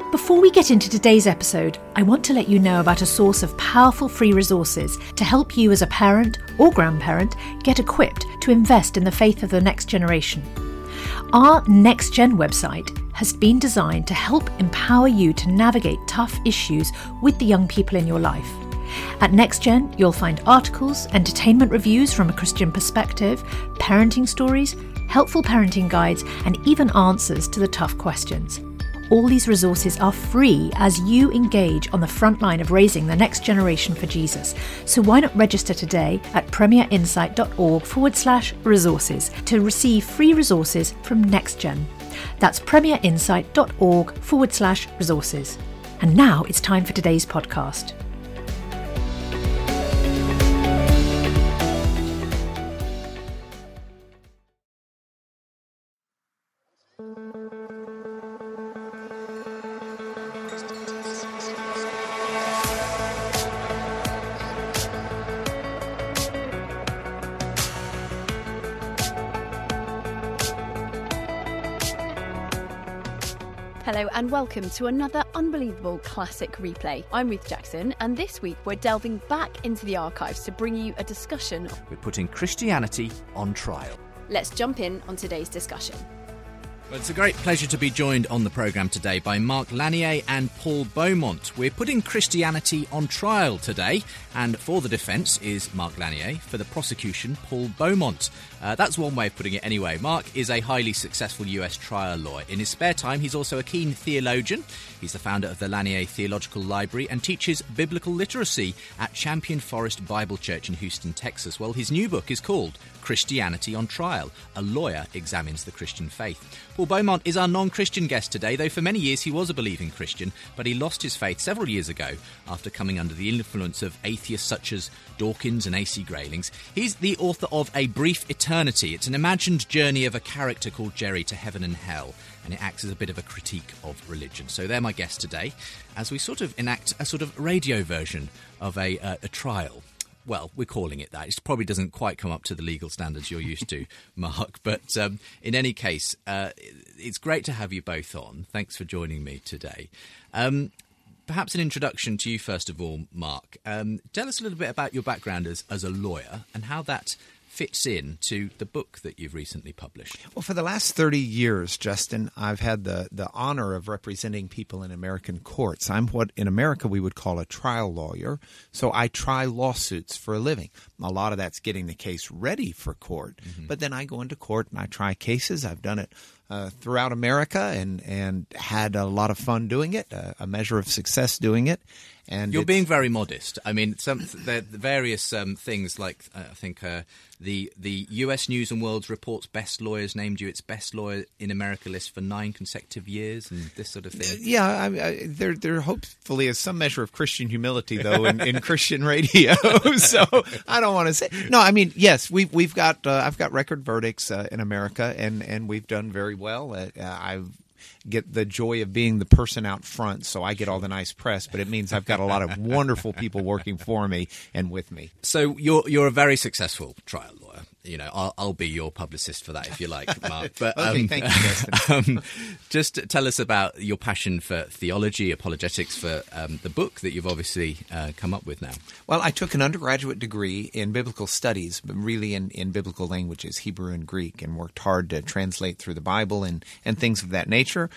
Before we get into today's episode, I want to let you know about a source of powerful free resources to help you as a parent or grandparent get equipped to invest in the faith of the next generation. Our Next Gen website has been designed to help empower you to navigate tough issues with the young people in your life. At NextGen, you'll find articles, entertainment reviews from a Christian perspective, parenting stories, helpful parenting guides, and even answers to the tough questions. All these resources are free as you engage on the front line of raising the next generation for Jesus. So why not register today at premierinsight.org/resources to receive free resources from NextGen. That's premierinsight.org/resources. And now it's time for today's podcast. Hello and welcome to another unbelievable classic replay. I'm Ruth Jackson, and this week we're delving back into the archives to bring you a discussion. We're putting Christianity on trial. Let's jump in on today's discussion. Well, it's a great pleasure to be joined on the programme today by Mark Lanier and Paul Beaumont. We're putting Christianity on trial today, and for the defence is Mark Lanier, for the prosecution, Paul Beaumont. That's one way of putting it anyway. Mark is a highly successful US trial lawyer. In his spare time, he's also a keen theologian. He's the founder of the Lanier Theological Library and teaches biblical literacy at Champion Forest Bible Church in Houston, Texas. Well, his new book is called Christianity on Trial. A Lawyer Examines the Christian Faith. Paul Beaumont is our non-Christian guest today, though for many years he was a believing Christian, but he lost his faith several years ago after coming under the influence of atheists such as Dawkins and A.C. Graylings. He's the author of A Brief Eternity. It's an imagined journey of a character called Jerry to heaven and hell, and it acts as a bit of a critique of religion. So they're my guests today, as we sort of enact a sort of radio version of a trial. Well, we're calling it that. It probably doesn't quite come up to the legal standards you're used to, Mark. But in any case, it's great to have you both on. Thanks for joining me today. Perhaps an introduction to you, first of all, Mark. Tell us a little bit about your background as a lawyer and how that fits in to the book that you've recently published. Well, for the last 30 years, Justin, I've had the honor of representing people in American courts. I'm what in America we would call a trial lawyer, so I try lawsuits for a living. A lot of that's getting the case ready for court, but then I go into court and I try cases. I've done it throughout America and had a lot of fun doing it, a measure of success doing it. And you're being very modest. I mean, the various things like I think the U.S. News and World Report's Best Lawyers named you its Best Lawyer in America list for 9 consecutive years, and this sort of thing. Yeah, there hopefully is some measure of Christian humility though in Christian radio. So I don't want to say no. I mean, yes, we've got I've got record verdicts in America, and we've done very well. I've get the joy of being the person out front, so I get all the nice press, but it means I've got a lot of wonderful people working for me and with me. So you're a very successful trial lawyer. You know, I'll be your publicist for that if you like, Mark. But okay, thank you, Justin. Just tell us about your passion for theology, apologetics, for the book that you've obviously come up with now. Well, I took an undergraduate degree in biblical studies, but really in biblical languages, Hebrew and Greek, and worked hard to translate through the Bible and things of that nature.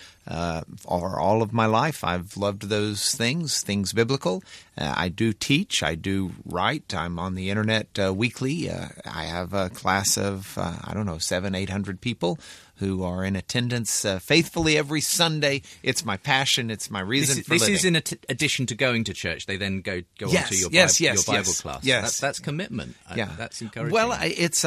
For all of my life, I've loved those things biblical. I do teach. I do write. I'm on the internet weekly. I have a class of, 700-800 people who are in attendance faithfully every Sunday. It's my passion. It's my reason for living. This is in addition to going to church. They then go on to your Bible class. Yes. That's commitment. Yeah. That's encouraging. Well, it's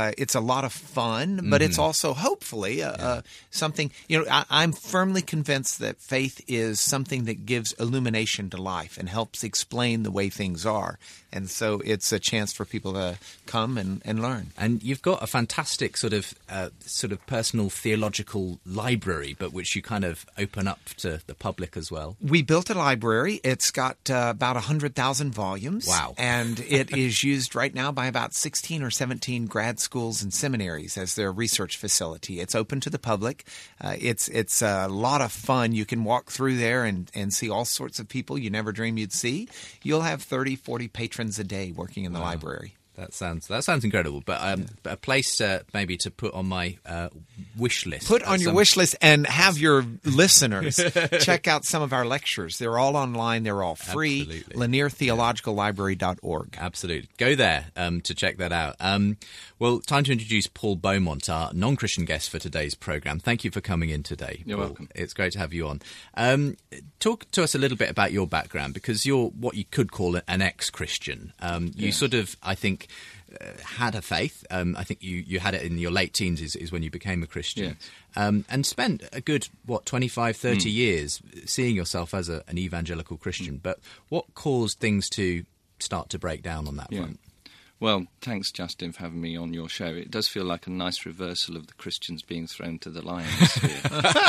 a lot of fun, but it's also hopefully something. You know, I'm firmly convinced that faith is something that gives illumination to life and helps explain the way things are. And so it's a chance for people to come and learn. And you've got a fantastic sort of personal theological library, but which you kind of open up to the public as well. We built a library. It's got about 100,000 volumes. Wow. And it is used right now by about 16 or 17 grad schools and seminaries as their research facility. It's open to the public. It's a lot of fun. You can walk through there and see all sorts of people you never dreamed you'd see. You'll have 30, 40 patrons a day working in the library. That sounds incredible, but a place maybe to put on my wish list. Put on your wish list and have your listeners check out some of our lectures. They're all online. They're all free. Absolutely. LanierTheologicalLibrary.org. Absolutely. Go there to check that out. Well, time to introduce Paul Beaumont, our non-Christian guest for today's programme. Thank you for coming in today, You're Paul. welcome. It's great to have you on. Talk to us a little bit about your background, because you're what you could call an ex-Christian. You sort of, I think, had a faith. I think you had it in your late teens is when you became a Christian. Yes. And spent a good, 25, 30 years seeing yourself as an evangelical Christian. But what caused things to start to break down on that front? Well, thanks, Justin, for having me on your show. It does feel like a nice reversal of the Christians being thrown to the lions here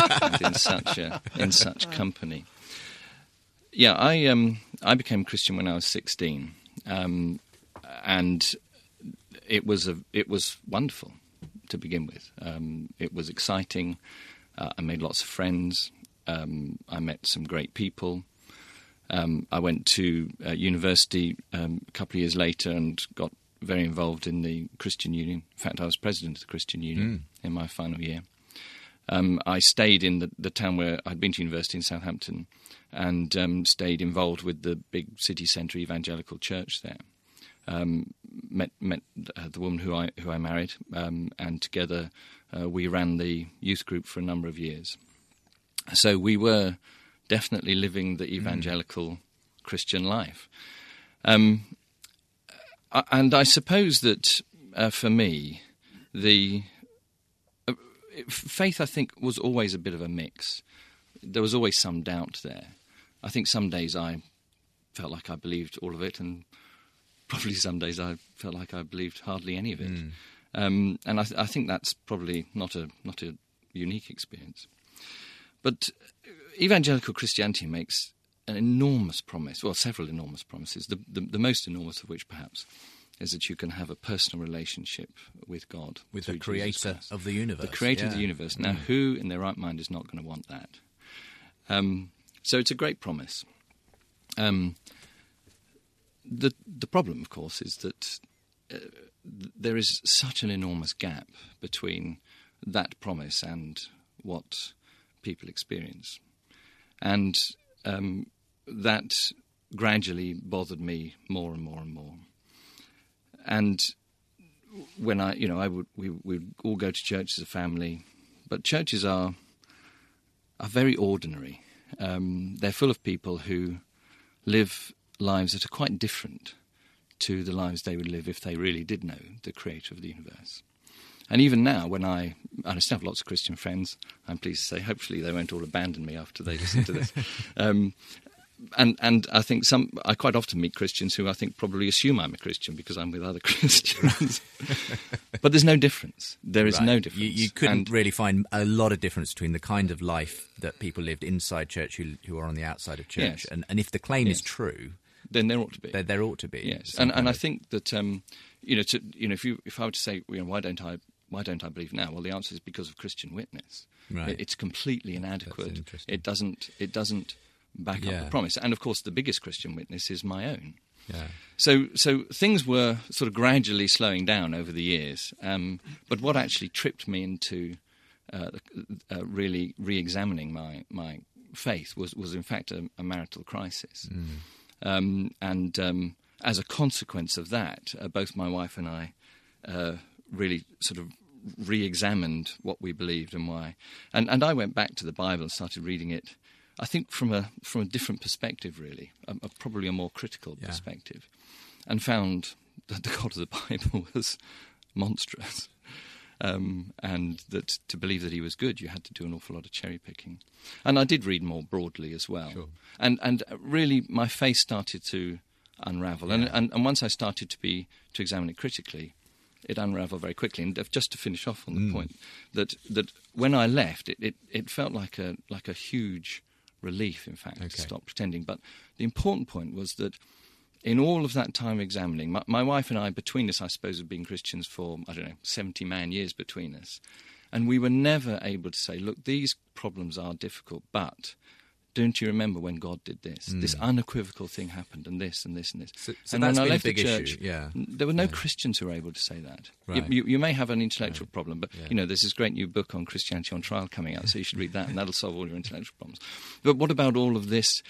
and in such company. Yeah, I became Christian when I was 16, and it was wonderful to begin with. It was exciting. I made lots of friends. I met some great people. I went to university a couple of years later and got very involved in the Christian Union. In fact, I was president of the Christian Union in my final year. I stayed in the town where I'd been to university in Southampton, and stayed involved with the big city centre evangelical church there. Met the woman who I married, and together we ran the youth group for a number of years. So we were definitely living the evangelical Christian life. And I suppose that for me, the faith, I think, was always a bit of a mix. There was always some doubt there. I think some days I felt like I believed all of it, and probably some days I felt like I believed hardly any of it. And I think that's probably not a unique experience. But evangelical Christianity makes an enormous promise, well, several enormous promises, the most enormous of which perhaps is that you can have a personal relationship with God. With the creator of the universe. The creator of the universe. Now, who in their right mind is not going to want that? So it's a great promise. The problem, of course, is that there is such an enormous gap between that promise and what people experience. And that gradually bothered me more and more and more. And when we would all go to church as a family, but churches are very ordinary. They're full of people who live lives that are quite different to the lives they would live if they really did know the creator of the universe. And even now, when I still have lots of Christian friends, I'm pleased to say, hopefully they won't all abandon me after they listen to this. And I think I quite often meet Christians who I think probably assume I'm a Christian because I'm with other Christians. But there's no difference. There is no difference. You couldn't really find a lot of difference between the kind of life that people lived inside church who are on the outside of church. Yes. And if the claim is true, then there ought to be. There ought to be. Yes, and I think that if I were to say, why don't I believe now? Well, the answer is because of Christian witness. Right. It's completely inadequate. That's interesting. It doesn't back up the promise. And of course, the biggest Christian witness is my own. Yeah. So things were sort of gradually slowing down over the years. But what actually tripped me into really re-examining my faith was in fact a marital crisis. And as a consequence of that, both my wife and I really sort of re-examined what we believed and why. And I went back to the Bible and started reading it, I think from a different perspective, really, probably a more critical perspective, and found that the God of the Bible was monstrous. And that to believe that he was good, you had to do an awful lot of cherry picking. And I did read more broadly as well. Sure. And really, my faith started to unravel. Yeah. And once I started to examine it critically, it unravelled very quickly. And just to finish off on the point, that when I left, it felt like a huge relief, in fact, to stop pretending. But the important point was that in all of that time examining, my wife and I, between us, I suppose, have been Christians for, 70 man years between us. And we were never able to say, look, these problems are difficult, but don't you remember when God did this? This unequivocal thing happened, and this, and this, and this. So and that's when I been left a big the church, issue. Yeah. there were no Christians who were able to say that. Right. You may have an intellectual problem, but, there's this great new book on Christianity on Trial coming out, so you should read that, and that'll solve all your intellectual problems. But what about all of this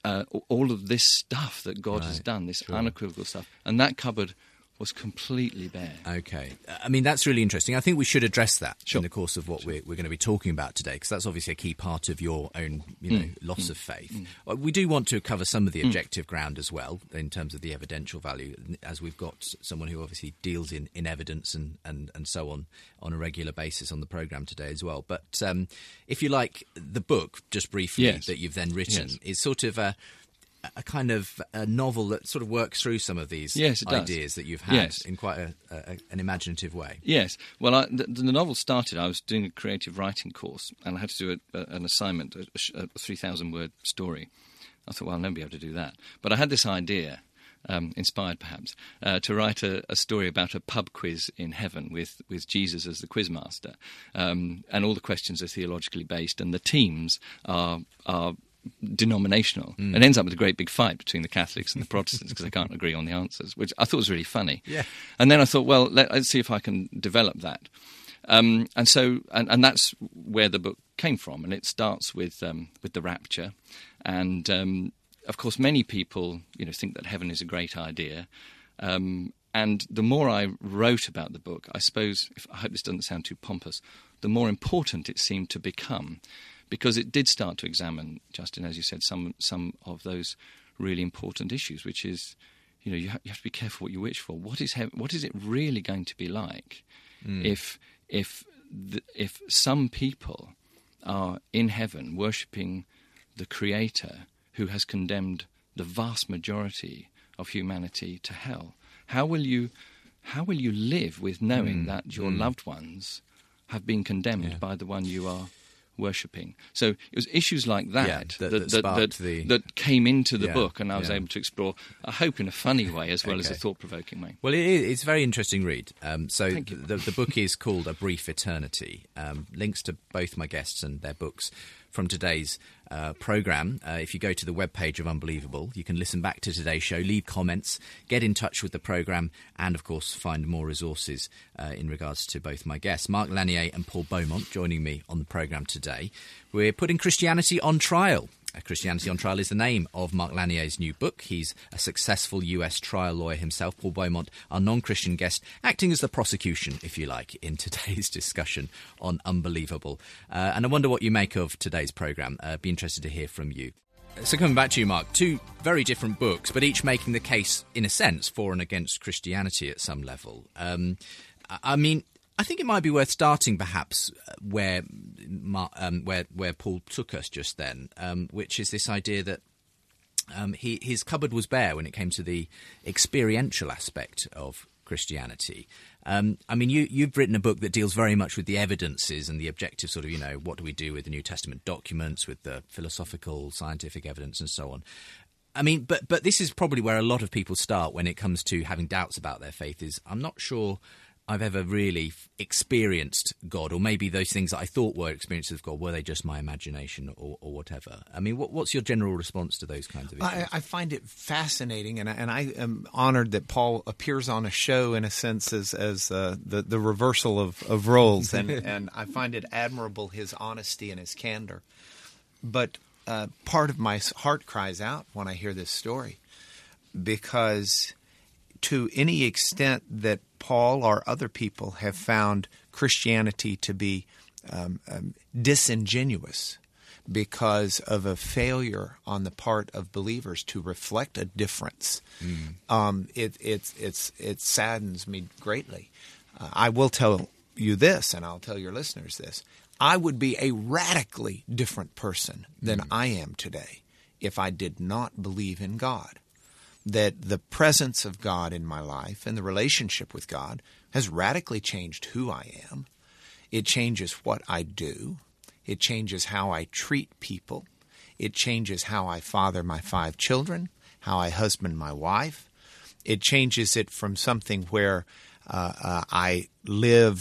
stuff that God has done, this unequivocal stuff? And that cupboard was completely bare. Okay. I mean, that's really interesting. I think we should address that Sure. in the course of what we're going to be talking about today, because that's obviously a key part of your own, loss of faith. We do want to cover some of the objective ground as well, in terms of the evidential value, as we've got someone who obviously deals in evidence and so on a regular basis on the programme today as well. But if you like, the book, just briefly, that you've then written, is sort of a kind of a novel that sort of works through some of these ideas that you've had in quite an imaginative way. Yes. Well, the novel started, I was doing a creative writing course, and I had to do an assignment, a 3,000-word story. I thought, well, I'll never be able to do that. But I had this idea, inspired perhaps, to write a story about a pub quiz in heaven with Jesus as the quizmaster. And all the questions are theologically based, and the teams are denominational. It ends up with a great big fight between the Catholics and the Protestants because they can't agree on the answers, which I thought was really funny. Yeah. And then I thought, well, let's see if I can develop that. And that's where the book came from. And it starts with the rapture. And of course, many people, think that heaven is a great idea. And the more I wrote about the book, I suppose, I hope this doesn't sound too pompous, the more important it seemed to become. Because it did start to examine, Justin, as you said, some of those really important issues, which is, you have to be careful what you wish for. What is it really going to be like if some people are in heaven worshipping the Creator who has condemned the vast majority of humanity to hell? How will you live with knowing that your loved ones have been condemned by the one you are worshipping? So it was issues like that that came into the book, and I was able to explore, I hope, in a funny way as well as a thought-provoking way. Well, it's a very interesting read. So the book is called A Brief Eternity. Links to both my guests and their books from today's programme. If you go to the webpage of Unbelievable, you can listen back to today's show, leave comments, get in touch with the programme, and, of course, find more resources in regards to both my guests, Mark Lanier and Paul Beaumont, joining me on the programme today. We're putting Christianity on trial. Christianity on Trial is the name of Mark Lanier's new book. He's a successful US trial lawyer himself. Paul Beaumont, our non-Christian guest, acting as the prosecution, if you like, in today's discussion on Unbelievable. And I wonder what you make of today's programme. Be interested to hear from you. So coming back to you, Mark, two very different books, but each making the case, in a sense, for and against Christianity at some level. I think it might be worth starting, perhaps, where Paul took us just then, which is this idea that his cupboard was bare when it came to the experiential aspect of Christianity. You've written a book that deals very much with the evidences and the objective sort of, what do we do with the New Testament documents, with the philosophical, scientific evidence and so on. But this is probably where a lot of people start when it comes to having doubts about their faith. Is I'm not sure I've ever really experienced God, or maybe those things that I thought were experiences of God, were they just my imagination or whatever? What's your general response to those kinds of issues? I find it fascinating, and I am honored that Paul appears on a show, in a sense, as the reversal of roles, and I find it admirable, his honesty and his candor. But part of my heart cries out when I hear this story, because to any extent that Paul or other people have found Christianity to be disingenuous because of a failure on the part of believers to reflect a difference, it saddens me greatly. I will tell you this, and I'll tell your listeners this. I would be a radically different person than I am today if I did not believe in God. that the presence of God in my life and the relationship with God has radically changed who I am. It changes what I do. It changes how I treat people. It changes how I father my 5 children, how I husband my wife. It changes it from something where I live.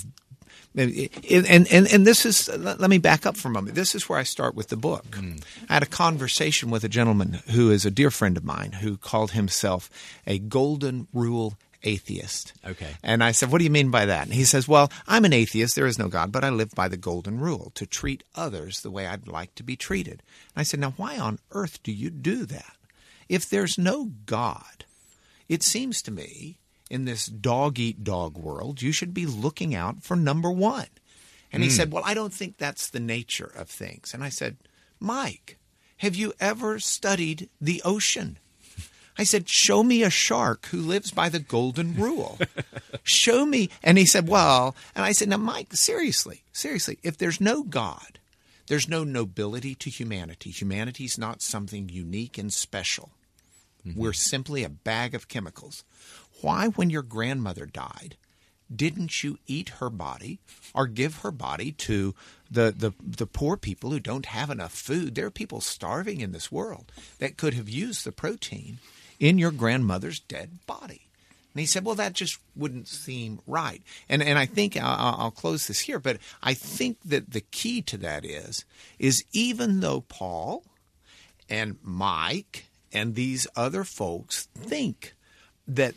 And this is, let me back up for a moment. This is where I start with the book. I had a conversation with a gentleman who is a dear friend of mine who called himself a golden rule atheist. Okay. And I said, what do you mean by that? And he says, well, I'm an atheist. There is no God, but I live by the golden rule, to treat others the way I'd like to be treated. And I said, now, why on earth do you do that? If there's no God, it seems to me, in this dog-eat-dog world, you should be looking out for number one. And he said, well, I don't think that's the nature of things. And I said, Mike, have you ever studied the ocean? I said, show me a shark who lives by the golden rule. Show me. And he said, well, and I said, now, Mike, seriously, if there's no God, there's no nobility to humanity. Humanity's not something unique and special. We're simply a bag of chemicals. Why, when your grandmother died, didn't you eat her body or give her body to the poor people who don't have enough food? There are people starving in this world that could have used the protein in your grandmother's dead body. And he said, well, that just wouldn't seem right. And I think I'll close this here, but I think that the key to that is even though Paul and Mike and these other folks think that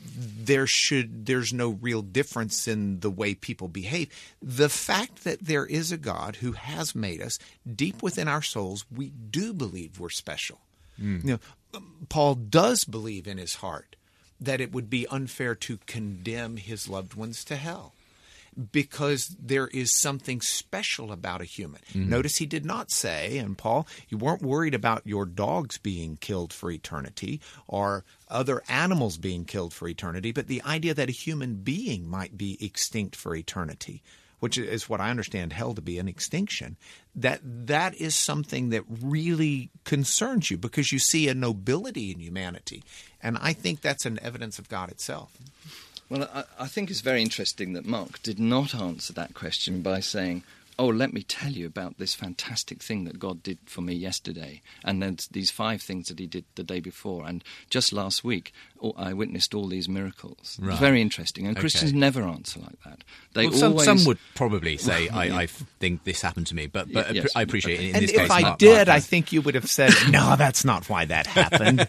there's no real difference in the way people behave, the fact that there is a God who has made us, deep within our souls, we do believe we're special. You know, Paul does believe in his heart that it would be unfair to condemn his loved ones to hell, because there is something special about a human. Notice he did not say, and Paul, you weren't worried about your dogs being killed for eternity or other animals being killed for eternity, but the idea that a human being might be extinct for eternity, which is what I understand hell to be, an extinction, that is something that really concerns you because you see a nobility in humanity. And I think that's an evidence of God itself. Well, I think it's very interesting that Mark did not answer that question by saying, oh, let me tell you about this fantastic thing that God did for me yesterday, and then these 5 things that he did the day before, and just last week I witnessed all these miracles. Right. It's very interesting, and Christians never answer like that. They some would probably say, I think this happened to me, but yes. I appreciate it in And this if case. I did, I think you would have said, no, that's not why that happened.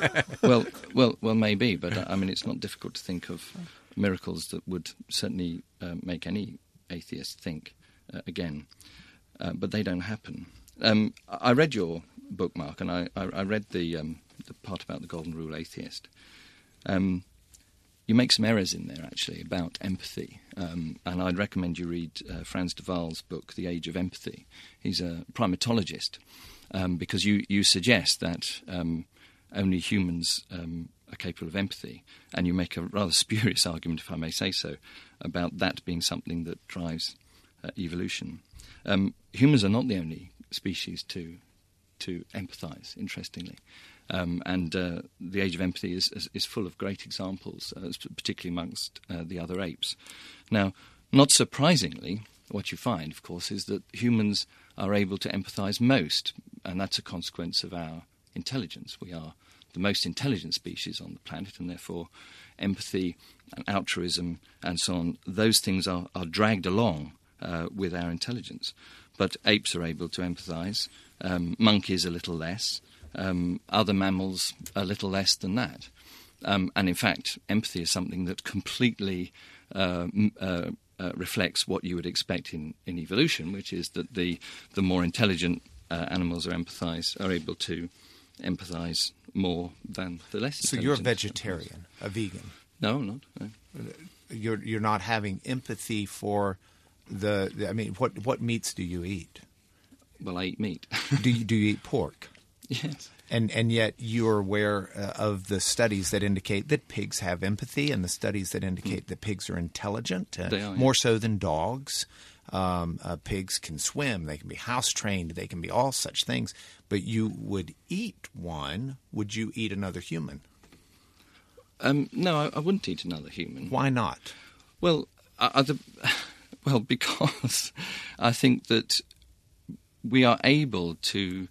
Well, maybe, but I mean, it's not difficult to think of miracles that would certainly make any atheist think again, but they don't happen. I read your book, Mark, and I read the part about the Golden Rule Atheist. You make some errors in there, actually, about empathy, and I'd recommend you read Frans de Waal's book, The Age of Empathy. He's a primatologist, because you suggest that only humans are capable of empathy, and you make a rather spurious argument, if I may say so, about that being something that drives evolution. Humans are not the only species to empathise, interestingly. And the Age of Empathy is full of great examples, particularly amongst the other apes. Now, not surprisingly, what you find, of course, is that humans are able to empathise most, and that's a consequence of our intelligence. We are the most intelligent species on the planet, and therefore empathy and altruism and so on, those things are dragged along with our intelligence. But apes are able to empathise, monkeys a little less, other mammals a little less than that. And in fact, empathy is something that completely reflects what you would expect in evolution, which is that the more intelligent animals are able to empathise more than the less intelligent. So you're a vegetarian, a vegan? No, I'm not. No. You're not having empathy for I mean, what meats do you eat? Well, I eat meat. do you eat pork? Yes. And yet you're aware of the studies that indicate that pigs have empathy, and the studies that indicate that pigs are intelligent, they are, more so than dogs. Pigs can swim, they can be house-trained, they can be all such things. But you would eat one. Would you eat another human? No, I wouldn't eat another human. Why not? Well, because I think that we are able to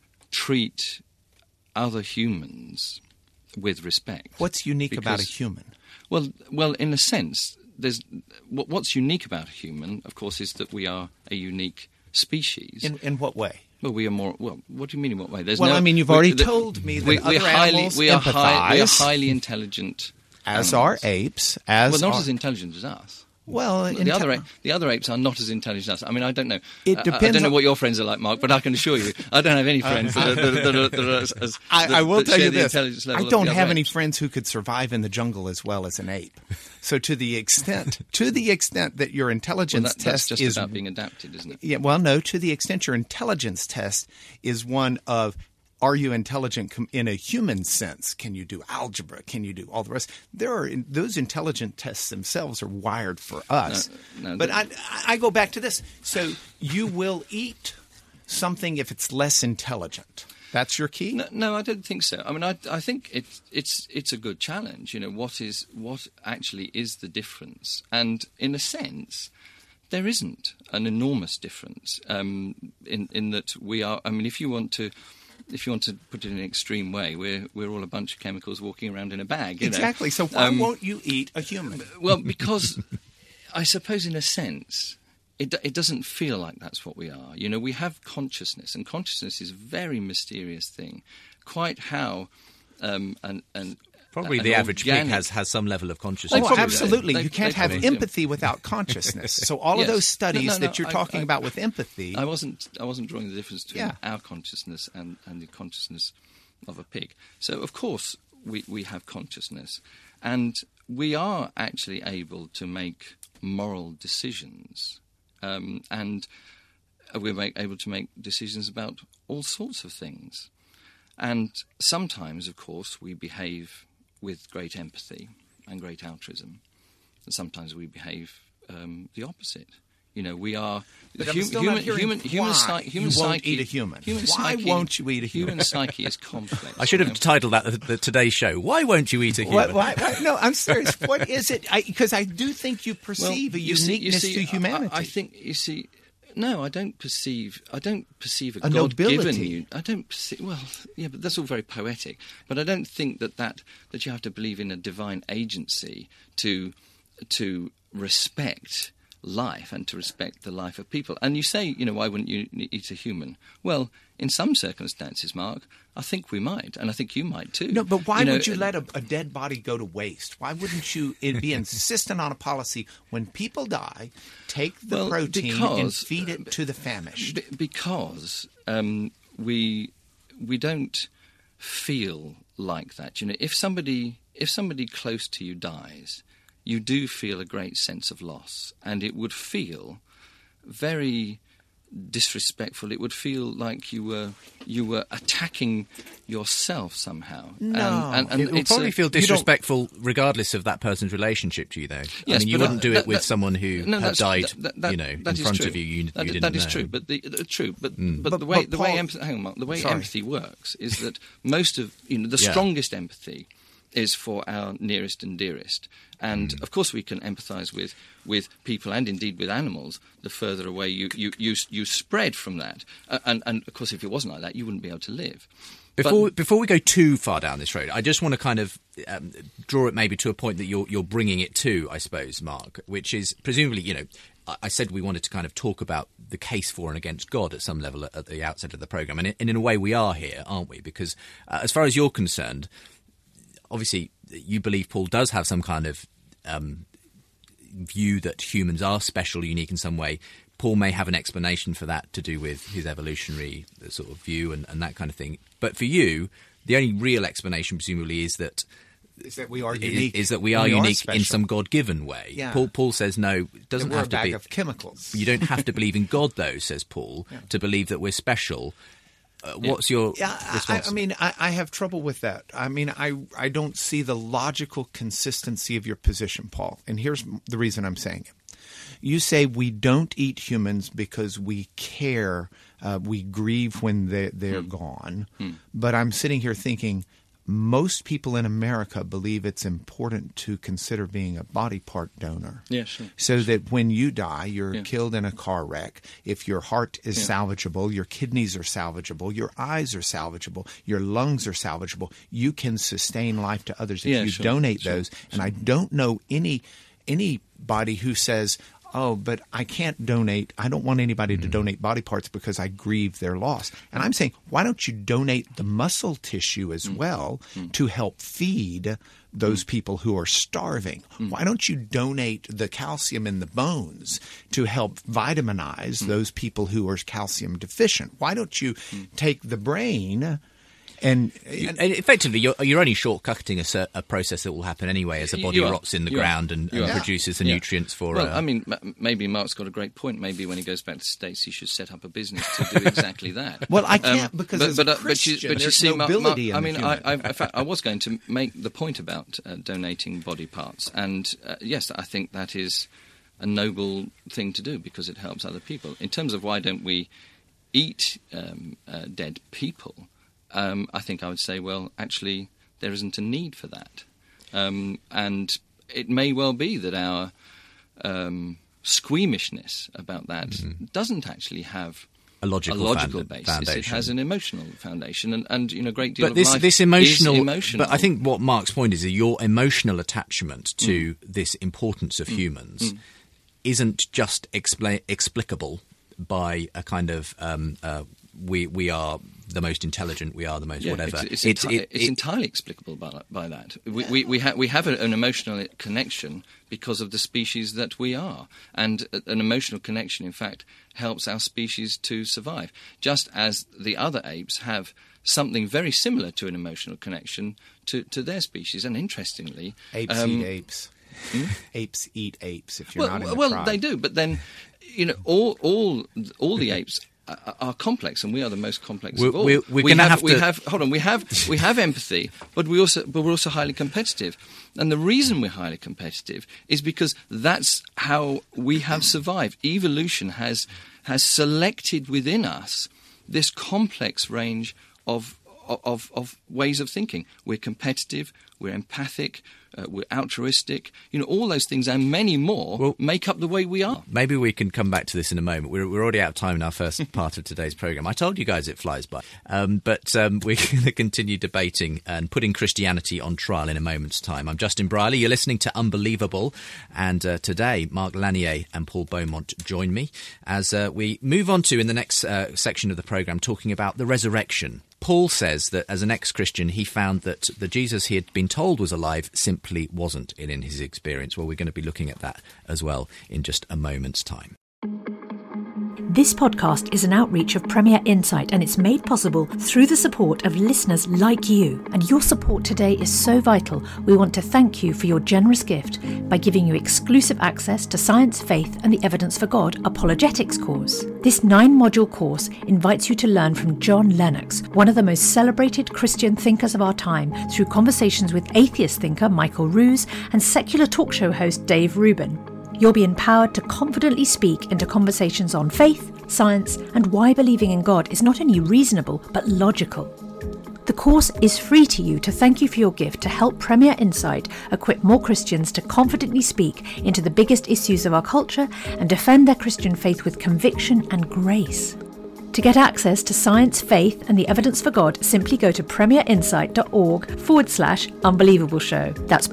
treat other humans with respect. What's unique about a human? Well, in a sense, what's unique about a human, of course, is that we are a unique species. In what way? Well, we are more. Well, what do you mean in what way? You've already told me that other animals we are empathize. highly intelligent, as animals. Are apes. Not as intelligent as us. Well, the other apes are not as intelligent as us. I mean, I don't know. It depends. I don't know what your friends are like, Mark, but I can assure you, I don't have any friends that are as. I will tell you this: I don't have any friends who could survive in the jungle as well as an ape. So, to the extent that your intelligence test that's just is about being adapted, isn't it? Yeah. Well, no. To the extent your intelligence test is one of. Are you intelligent in a human sense? Can you do algebra? Can you do all the rest? Those intelligent tests themselves are wired for us. But I go back to this. So you will eat something if it's less intelligent. That's your key? No, I don't think so. I mean, I think it's a good challenge. You know, what actually is the difference? And in a sense, there isn't an enormous difference in that we are. I mean, if you want to put it in an extreme way, we're all a bunch of chemicals walking around in a bag. Exactly. So why won't you eat a human? Well, because I suppose in a sense it doesn't feel like that's what we are. You know, we have consciousness, and consciousness is a very mysterious thing. Quite how Probably the average pig has some level of consciousness. Oh, absolutely. You can't have empathy without consciousness. So all of those studies that you're talking about with empathy... I wasn't drawing the difference between our consciousness and the consciousness of a pig. So, of course, we have consciousness. And we are actually able to make moral decisions. And we're able to make decisions about all sorts of things. And sometimes, of course, we behave with great empathy and great altruism. And sometimes we behave the opposite. You know, we are human psyche. Eat a human. Why won't you eat a human? Human psyche is complex. I should have titled that the Today Show. Why won't you eat a human? Why? No, I'm serious. What is it? Because I do think you perceive a uniqueness to humanity. I think you see. No, I don't perceive a God-given nobility. I don't perceive. Well, yeah, but that's all very poetic. But I don't think that you have to believe in a divine agency to respect life and to respect the life of people. And you say, you know, why wouldn't you eat a human? Well, in some circumstances, Mark, I think we might, and I think you might too. No, but why would you let a dead body go to waste? Why wouldn't you be insistent on a policy when people die, take the protein and feed it to the famished? Because we don't feel like that. You know, if somebody close to you dies, you do feel a great sense of loss, and it would feel very disrespectful. It would feel like you were attacking yourself somehow. No, and it would probably feel disrespectful regardless of that person's relationship to you, though. Yes, I mean, you wouldn't do it with someone who had died, in front of you. You didn't know. That is true. But the way empathy works is that most of the strongest empathy is for our nearest and dearest. And, of course, we can empathise with people and, indeed, with animals. The further away you spread from that. And, of course, if it wasn't like that, you wouldn't be able to live. Before we go too far down this road, I just want to kind of draw it maybe to a point that you're bringing it to, I suppose, Mark, which is presumably, I said we wanted to kind of talk about the case for and against God at some level at the outset of the programme. And in a way we are here, aren't we? Because as far as you're concerned, obviously, you believe Paul does have some kind of view that humans are special, unique in some way. Paul may have an explanation for that to do with his evolutionary sort of view and that kind of thing. But for you, the only real explanation, presumably, is that we are unique. Is that we are unique in some God-given way. Yeah. Paul says no. It doesn't have to be. We're a bag of chemicals. You don't have to believe in God, though, says Paul, to believe that we're special. What's your response? I mean, I have trouble with that. I mean, I don't see the logical consistency of your position, Paul. And here's the reason I'm saying it. You say we don't eat humans because we care, we grieve when they're gone. But I'm sitting here thinking, most people in America believe it's important to consider being a body part donor. Yeah, sure. So that when you die, you're killed in a car wreck. If your heart is salvageable, your kidneys are salvageable, your eyes are salvageable, your lungs are salvageable, you can sustain life to others if you donate those. And I don't know anybody who says, oh, but I can't donate. I don't want anybody to donate body parts because I grieve their loss. And I'm saying, why don't you donate the muscle tissue as well to help feed those people who are starving? Why don't you donate the calcium in the bones to help vitaminize those people who are calcium deficient? Why don't you take the brain and effectively, you're only shortcutting a process that will happen anyway as the body rots in the ground and produces the nutrients for... Well, I mean, maybe Mark's got a great point. Maybe when he goes back to the States, he should set up a business to do exactly that. Well, I can't because as a Christian, but you there's see, nobility Mark, in the in fact, I was going to make the point about donating body parts. And yes, I think that is a noble thing to do because it helps other people. In terms of why don't we eat dead people... I think I would say, well, actually, there isn't a need for that. And it may well be that our squeamishness about that doesn't actually have a logical basis. Foundation. It has an emotional foundation, and a great deal but of life this is emotional. But I think what Mark's point is that your emotional attachment to this importance of humans isn't just explicable by a kind of we are the most intelligent, we are the most whatever. It's entirely explicable by that. We have an emotional connection because of the species that we are, and an emotional connection, in fact, helps our species to survive. Just as the other apes have something very similar to an emotional connection to their species, and interestingly, apes eat apes. Apes eat apes. If you're not in the well, tribe. they do, but then all the apes are complex, and we are the most complex of all. We have empathy, but we're also highly competitive, and the reason we're highly competitive is because that's how we have survived. Evolution has selected within us this complex range of ways of thinking. We're competitive, we're empathic, we're altruistic. All those things and many more make up the way we are. Maybe we can come back to this in a moment. We're already out of time in our first part of today's programme. I told you guys it flies by. But we're going to continue debating and putting Christianity on trial in a moment's time. I'm Justin Brierley. You're listening to Unbelievable. And today, Mark Lanier and Paul Beaumont join me as we move on to, in the next section of the programme, talking about the resurrection. Paul says that as an ex-Christian, he found that the Jesus he had been told was alive simply wasn't in his experience. Well, we're going to be looking at that as well in just a moment's time. This podcast is an outreach of Premier Insight, and it's made possible through the support of listeners like you. And your support today is so vital. We want to thank you for your generous gift by giving you exclusive access to Science, Faith and the Evidence for God Apologetics course. This 9-module course invites you to learn from John Lennox, one of the most celebrated Christian thinkers of our time, through conversations with atheist thinker Michael Ruse and secular talk show host Dave Rubin. You'll be empowered to confidently speak into conversations on faith, science, and why believing in God is not only reasonable, but logical. The course is free to you to thank you for your gift to help Premier Insight equip more Christians to confidently speak into the biggest issues of our culture and defend their Christian faith with conviction and grace. To get access to Science, Faith and the Evidence for God, simply go to premierinsight.org/unbelievable show. That's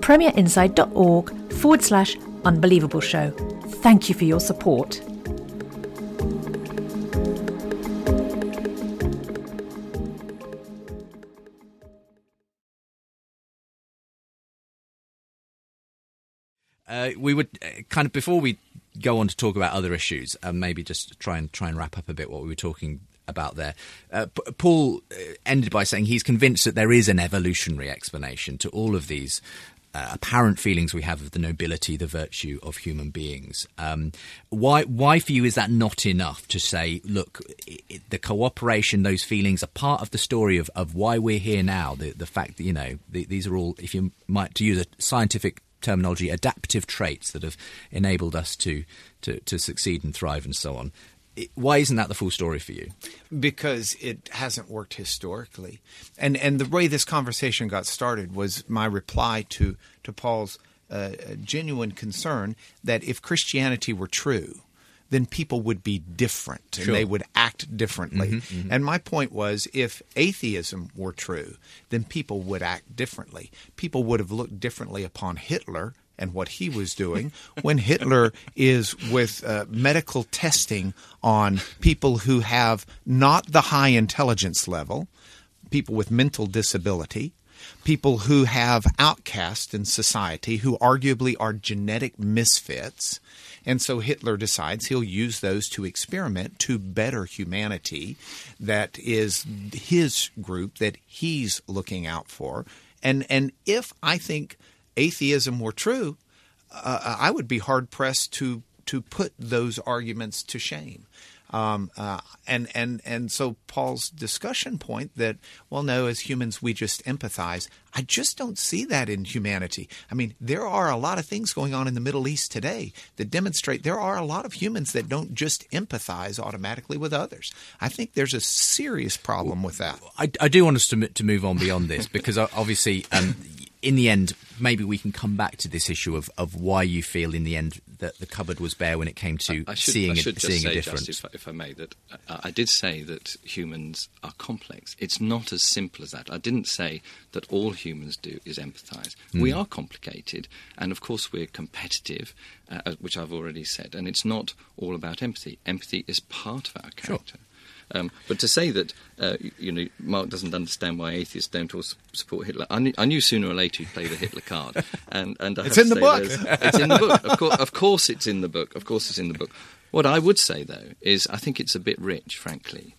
premierinsight.org/unbelievable show. Thank you for your support. We would kind of, before we go on to talk about other issues, maybe just try and wrap up a bit what we were talking about there. Paul ended by saying he's convinced that there is an evolutionary explanation to all of these apparent feelings we have of the nobility, the virtue of human beings. Why for you is that not enough to say, look, the cooperation, those feelings are part of the story of why we're here now, the fact that, these are all, if you might, to use a scientific terminology, adaptive traits that have enabled us to succeed and thrive and so on. Why isn't that the full story for you? Because it hasn't worked historically. And the way this conversation got started was my reply to Paul's genuine concern that if Christianity were true, then people would be different and they would act differently. And my point was, if atheism were true, then people would act differently. People would have looked differently upon Hitler and what he was doing when Hitler is with medical testing on people who have not the high intelligence level, people with mental disability, people who have outcast in society, who arguably are genetic misfits. And so Hitler decides he'll use those to experiment to better humanity. That is his group that he's looking out for. And if I think atheism were true, I would be hard-pressed to put those arguments to shame. And so Paul's discussion point that, well, no, as humans we just empathize, I just don't see that in humanity. I mean, there are a lot of things going on in the Middle East today that demonstrate there are a lot of humans that don't just empathize automatically with others. I think there's a serious problem with that. I do want us to move on beyond this because obviously in the end, maybe we can come back to this issue of why you feel in the end that the cupboard was bare when it came to seeing a difference. Just, if I may, that I did say that humans are complex. It's not as simple as that. I didn't say that all humans do is empathise. We are complicated, and of course we're competitive, which I've already said, and it's not all about empathy. Empathy is part of our character. Sure. But to say that, Mark doesn't understand why atheists don't all support Hitler. I knew sooner or later he'd play the Hitler card. And it's in the book. It's in the book. Of course it's in the book. Of course it's in the book. What I would say, though, is I think it's a bit rich, frankly,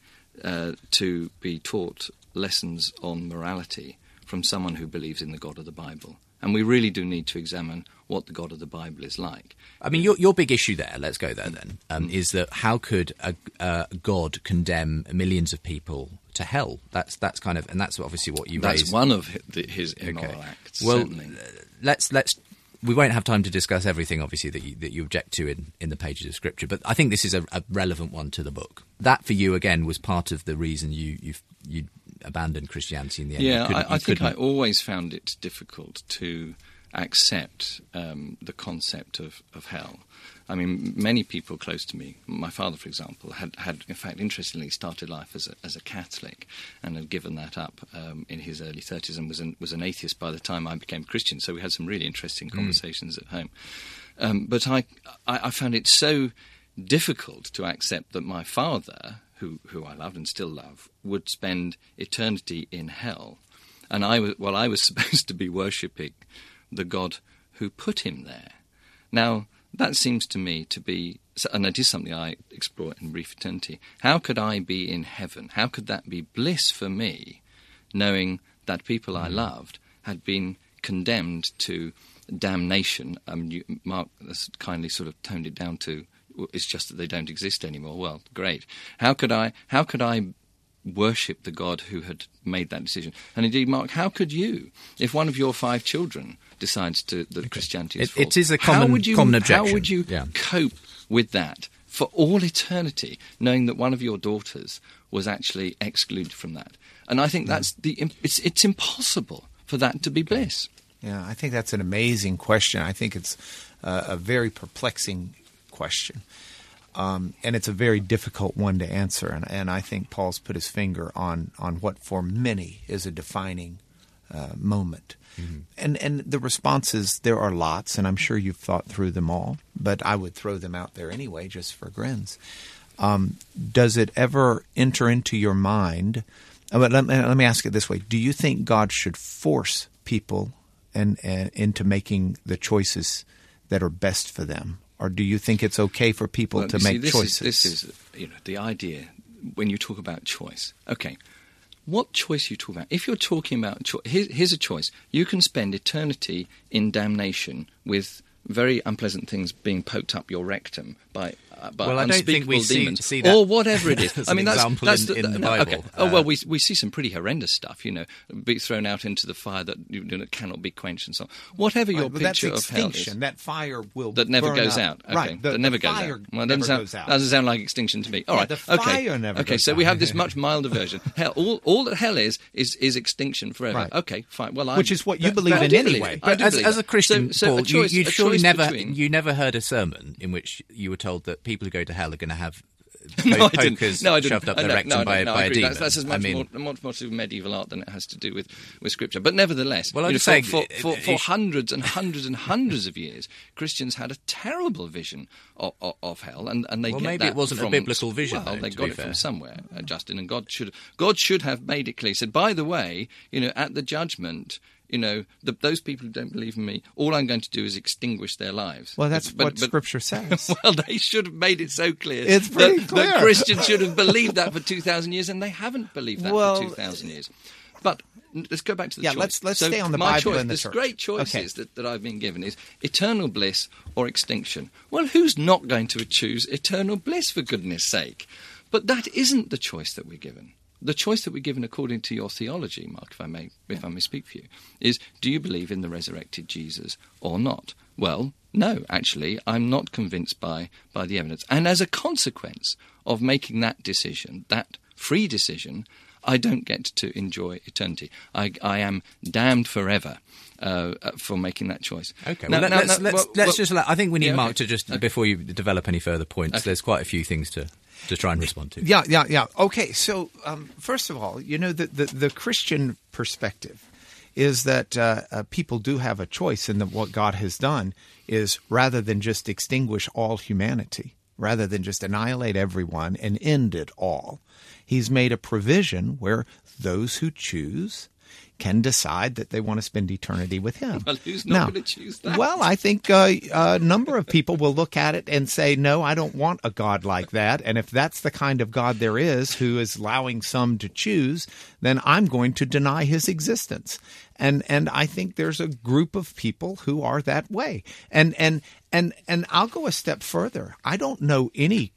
to be taught lessons on morality from someone who believes in the God of the Bible. And we really do need to examine what the God of the Bible is like. I mean, your big issue there, let's go there then, is that how could a God condemn millions of people to hell? That's kind of, and that's obviously what you raised. That's one of his immoral acts, well, certainly. Let's we won't have time to discuss everything, obviously, that you object to in the pages of Scripture, but I think this is a relevant one to the book. That, for you, again, was part of the reason you abandoned Christianity in the end. Yeah, I think I always found it difficult to accept the concept of hell. I mean, many people close to me, my father, for example, had in fact, interestingly, started life as a Catholic and had given that up in his early 30s and was an atheist by the time I became Christian. So we had some really interesting conversations at home. But I found it so difficult to accept that my father, who I loved and still love, would spend eternity in hell. And I was supposed to be worshipping the God who put him there. Now, that seems to me to be, and it is something I explore in Brief Eternity, how could I be in heaven? How could that be bliss for me, knowing that people I loved had been condemned to damnation? Mark has kindly sort of toned it down to, it's just that they don't exist anymore. Well, great. How could I worship the God who had made that decision? And indeed, Mark, how could you, if one of your 5 children decides that Christianity is false? It is a common objection. How would you cope with that for all eternity, knowing that one of your daughters was actually excluded from that? And I think that's it's impossible for that to be bliss. Yeah, I think that's an amazing question. I think it's a very perplexing question. And it's a very difficult one to answer. And I think Paul's put his finger on what for many is a defining moment. Mm-hmm. And the responses, there are lots, and I'm sure you've thought through them all, but I would throw them out there anyway just for grins. Does it ever enter into your mind? Let me ask it this way. Do you think God should force people and into making the choices that are best for them? Or do you think it's okay for people to make choices? This is the idea when you talk about choice. Okay, what choice are you talking about? If you're talking about here's a choice. You can spend eternity in damnation with very unpleasant things being poked up your rectum by by Well, I don't think we unspeakable demons, see that or whatever it is. as I mean, an that's example in the Bible. Okay. Oh well, we see some pretty horrendous stuff. Be thrown out into the fire that cannot be quenched and so on. Whatever your picture that's of hell extinction. is, That fire will that never burn goes up. out. Okay. Right. That never goes fire out. Well, never that goes out. doesn't sound like extinction to me. All right. the fire never Okay. goes So out. we have this much milder version. Hell, all that hell is extinction forever. Right. Okay. Fine. Well, Which is what you believe I in do anyway. I do As believe a that. Christian, So Paul, a choice, you've a surely choice never between- you never heard a sermon in which you were told that people who go to hell are going to have No, I didn't. pokers No, I didn't. shoved up their No, rectum by I a agree. demon. That's as much more to do with medieval art than it has to do with Scripture. But nevertheless, Well, I'm just for saying, hundreds and hundreds and hundreds of years, Christians had a terrible vision of hell, and they Well, get maybe that it wasn't a from, biblical vision, Well, though, they to got be it fair. from somewhere, Justin, and God should have made it clear. Said, by the way, at the judgment. Those people who don't believe in me, all I'm going to do is extinguish their lives. Well, that's what Scripture says. Well, they should have made it so clear. It's pretty clear. That Christians should have believed that for 2,000 years, and they haven't believed that for 2,000 years. But let's go back to the choice. let's So stay on the my Bible choice, and the this church. great choices Okay. that I've been given is eternal bliss or extinction. Well, who's not going to choose eternal bliss, for goodness sake? But that isn't the choice that we're given. The choice that we're given, according to your theology, Mark, if I may speak for you, is: do you believe in the resurrected Jesus or not? Well, no, actually, I'm not convinced by the evidence. And as a consequence of making that decision, that free decision, I don't get to enjoy eternity. I am damned forever for making that choice. Okay, Now, let's just. I think we need yeah, Mark okay. to just before you develop any further points. Okay. There's quite a few things to try and respond to. Yeah. Okay, so first of all, the Christian perspective is that people do have a choice, and that what God has done is, rather than just extinguish all humanity, rather than just annihilate everyone and end it all, He's made a provision where those who choose can decide that they want to spend eternity with Him. Well, who's not going to choose that? Well, I think a number of people will look at it and say, no, I don't want a God like that. And if that's the kind of God there is, who is allowing some to choose, then I'm going to deny His existence. And I think there's a group of people who are that way. And I'll go a step further. I don't know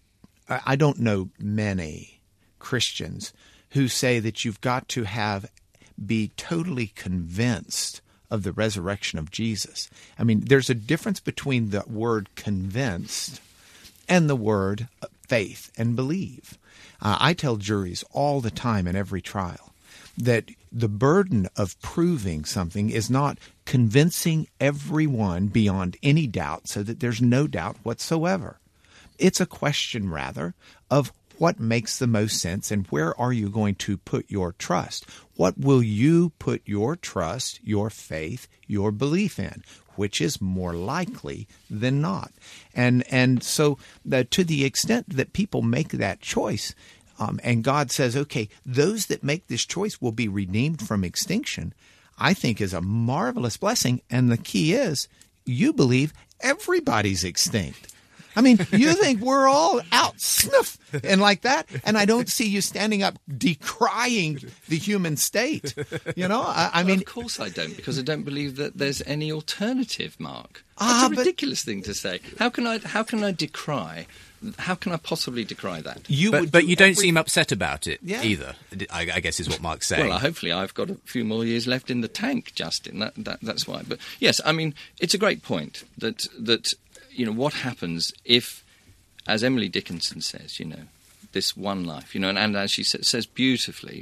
many Christians who say that you've got to be totally convinced of the resurrection of Jesus. I mean, there's a difference between the word convinced and the word faith and believe. I tell juries all the time in every trial that the burden of proving something is not convincing everyone beyond any doubt so that there's no doubt whatsoever. It's a question, rather, of what makes the most sense and where are you going to put your trust? What will you put your trust, your faith, your belief in? Which is more likely than not? And so to the extent that people make that choice, and God says, okay, those that make this choice will be redeemed from extinction, I think is a marvelous blessing. And the key is, you believe everybody's extinct. I mean, you think we're all out, snuff, and like that, and I don't see you standing up decrying the human state. I mean, of course I don't, because I don't believe that there's any alternative, Mark. That's a ridiculous thing to say. How can I decry? How can I possibly decry that? But you don't seem upset about it either, I guess is what Mark's saying. Well, hopefully I've got a few more years left in the tank, Justin. That's why. But yes, I mean, it's a great point that what happens if, as Emily Dickinson says, this one life, and as she says beautifully,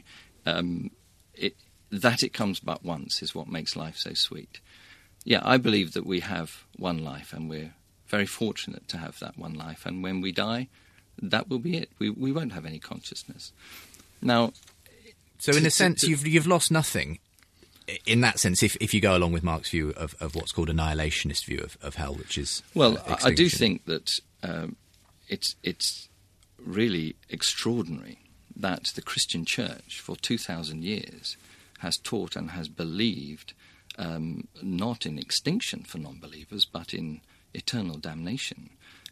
that it comes but once is what makes life so sweet. Yeah, I believe that we have one life, and we're very fortunate to have that one life. And when we die, that will be it. We won't have any consciousness. Now, so in a sense, you've lost nothing. In that sense, if you go along with Mark's view of what's called annihilationist view of hell, which is I do think that it's really extraordinary that the Christian Church for 2,000 years has taught and has believed not in extinction for non-believers, but in eternal damnation.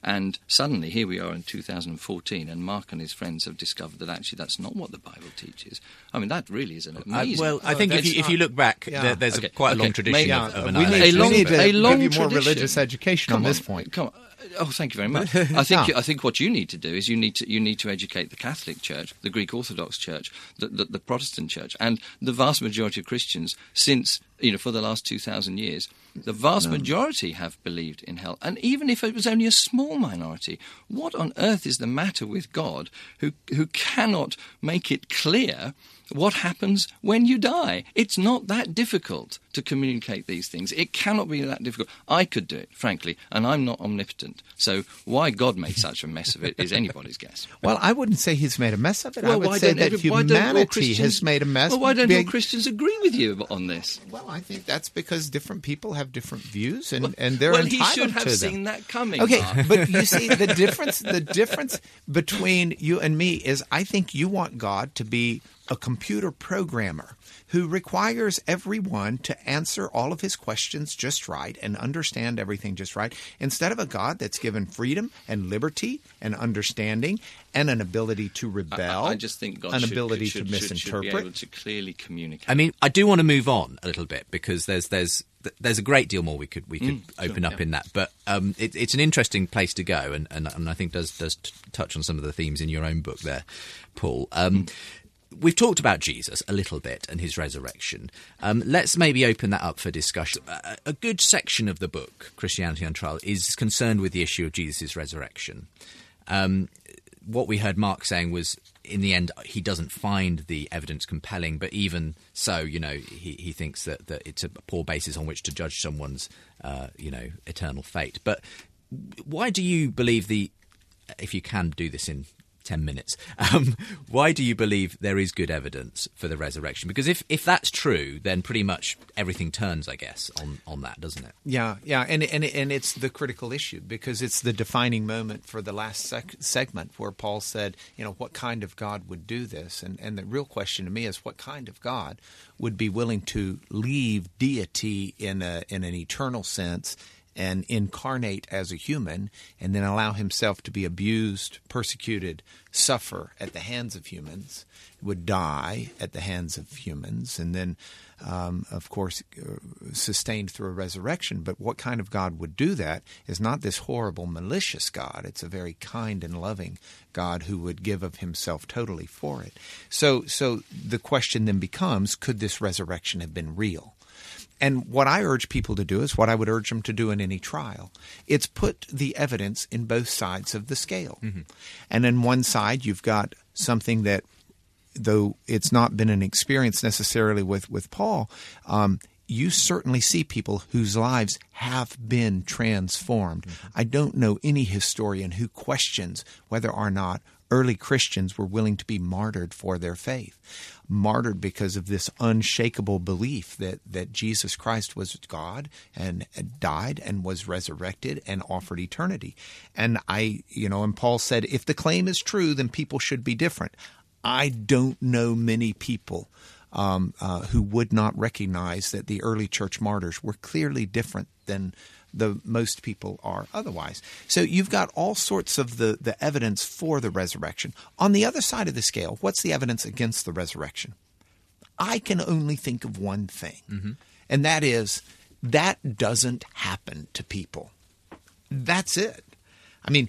And suddenly, here we are in 2014, and Mark and his friends have discovered that actually that's not what the Bible teaches. I mean, that really is an amazing... I think if you look back, there's quite a long tradition of annihilation. We need to long give you more tradition. religious education on this point. Come on. Oh, thank you very much. I think what you need to do is you need to educate the Catholic Church, the Greek Orthodox Church, the Protestant Church, and the vast majority of Christians since, for the last 2,000 years. The vast majority have believed in hell. And even if it was only a small minority, what on earth is the matter with God who cannot make it clear what happens when you die? It's not that difficult to communicate these things. It cannot be that difficult. I could do it, frankly, and I'm not omnipotent. So why God made such a mess of it is anybody's guess. Well, I wouldn't say he's made a mess of it. Well, I would say that humanity has made a mess. Well, why don't all Christians agree with you on this? Well, I think that's because different people have different views, and they're well, entitled he should to have them. seen that coming. Okay, Mark. but you see, the difference between you and me is I think you want God to be a computer programmer who requires everyone to answer all of his questions just right and understand everything just right, instead of a God that's given freedom and liberty and understanding and an ability to rebel. I just think God an should, ability should, to misinterpret. should be able to clearly communicate. I mean, I do want to move on a little bit because there's a great deal more we could open up in that, but it's an interesting place to go, and I think does touch on some of the themes in your own book there, Paul. We've talked about Jesus a little bit and his resurrection. Let's maybe open that up for discussion. A good section of the book, Christianity on Trial, is concerned with the issue of Jesus' resurrection. What we heard Mark saying was, in the end, he doesn't find the evidence compelling, but even so, he thinks that it's a poor basis on which to judge someone's, eternal fate. But why do you believe if you can do this in 10 minutes. Why do you believe there is good evidence for the resurrection? Because if that's true, then pretty much everything turns, I guess, on that, doesn't it? Yeah, and it's the critical issue because it's the defining moment for the last segment where Paul said, what kind of God would do this? And the real question to me is what kind of God would be willing to leave deity in an eternal sense and incarnate as a human, and then allow himself to be abused, persecuted, suffer at the hands of humans, would die at the hands of humans, and then, of course, sustained through a resurrection. But what kind of God would do that is not this horrible, malicious God. It's a very kind and loving God who would give of himself totally for it. So the question then becomes, could this resurrection have been real? And what I urge people to do is what I would urge them to do in any trial. It's put the evidence in both sides of the scale. Mm-hmm. And on one side, you've got something that, though it's not been an experience necessarily with Paul, you certainly see people whose lives have been transformed. Mm-hmm. I don't know any historian who questions whether or not early Christians were willing to be martyred for their faith. Martyred because of this unshakable belief that Jesus Christ was God and died and was resurrected and offered eternity. And and Paul said, if the claim is true, then people should be different. I don't know many people who would not recognize that the early church martyrs were clearly different than the most people are otherwise. So you've got all sorts of the evidence for the resurrection. On the other side of the scale, what's the evidence against the resurrection? I can only think of one thing, and that is that doesn't happen to people. That's it. I mean,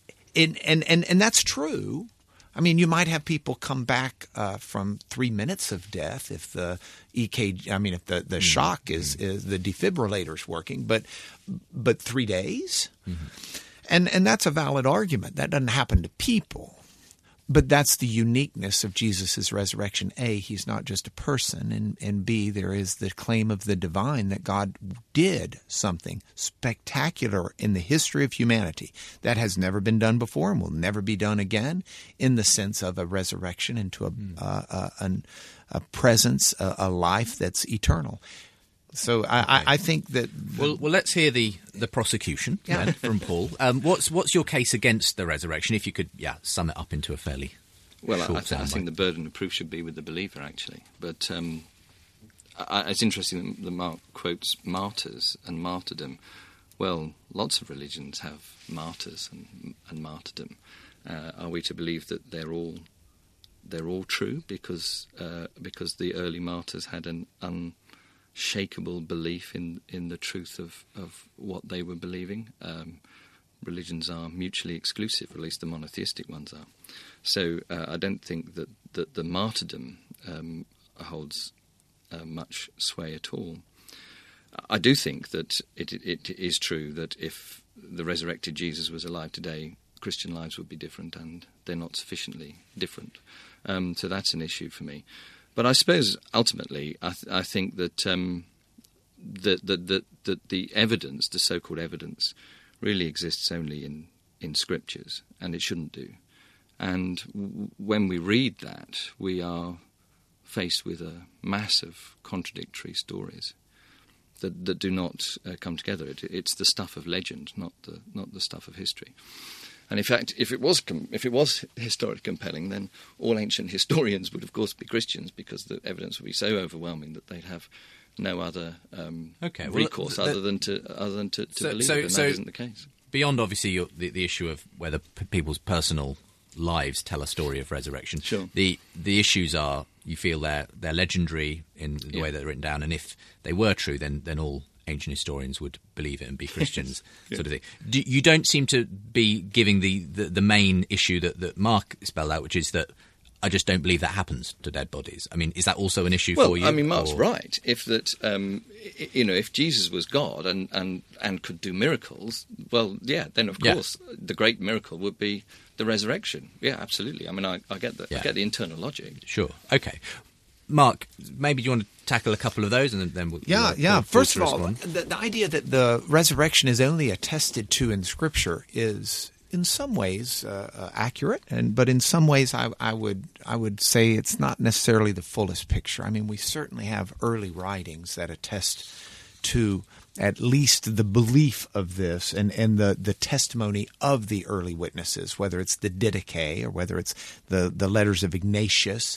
and that's true. I mean, you might have people come back from 3 minutes of death if the EKG, if the shock is the defibrillator's working, but 3 days? Mm-hmm. And that's a valid argument. That doesn't happen to people. But that's the uniqueness of Jesus' resurrection. A, he's not just a person, and B, there is the claim of the divine that God did something spectacular in the history of humanity that has never been done before and will never be done again in the sense of a resurrection into a presence, a life that's eternal. So I think that... Well, let's hear the prosecution then, from Paul. What's your case against the resurrection, if you could sum it up into a fairly short I think the burden of proof should be with the believer, actually. But it's interesting that Mark quotes martyrs and martyrdom. well, lots of religions have martyrs and martyrdom. Are we to believe that they're all true because the early martyrs had an unshakable belief in the truth of what they were believing? Religions are mutually exclusive, or at least the monotheistic ones are. So I don't think that the martyrdom holds much sway at all. I do think that it is true that if the resurrected Jesus was alive today, Christian lives would be different, and they're not sufficiently different. So that's an issue for me. But I suppose ultimately, I think that the evidence, the so-called evidence, really exists only in scriptures, and it shouldn't do. And when we read that, we are faced with a mass of contradictory stories that do not come together. It's the stuff of legend, not the stuff of history. And in fact, if it was historically compelling, then all ancient historians would, of course, be Christians, because the evidence would be so overwhelming that they'd have no other recourse other than to believe it, and that isn't the case. Beyond, obviously, the issue of whether people's personal lives tell a story of resurrection, sure. The issues are, you feel they're legendary in the way they're written down, and if they were true, then all ancient historians would believe it and be Christians, sort of thing. You don't seem to be giving the main issue that Mark spelled out, which is that I just don't believe that happens to dead bodies. I mean, is that also an issue for you? Well, I mean, Mark's right. If if Jesus was God and could do miracles, well, yeah, then of course the great miracle would be the resurrection. Yeah, absolutely. I mean, I get that. I get the internal logic. Sure. Okay. Mark, maybe you want to tackle a couple of those, and then we'll First of all, the idea that the resurrection is only attested to in Scripture is, in some ways, accurate, but in some ways, I would say it's not necessarily the fullest picture. I mean, we certainly have early writings that attest to at least the belief of this and the testimony of the early witnesses, whether it's the Didache or whether it's the letters of Ignatius.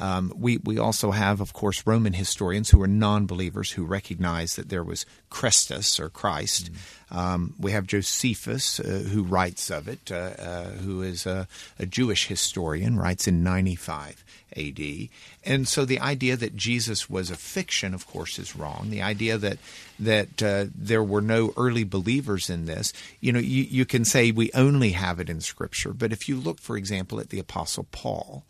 We also have, of course, Roman historians who are non-believers who recognize that there was Christus or Christ. We have Josephus who writes of it, who is a Jewish historian, writes in 95 A.D. And so the idea that Jesus was a fiction, of course, is wrong. The idea that there were no early believers in this, you can say we only have it in Scripture. But if you look, for example, at the Apostle Paul,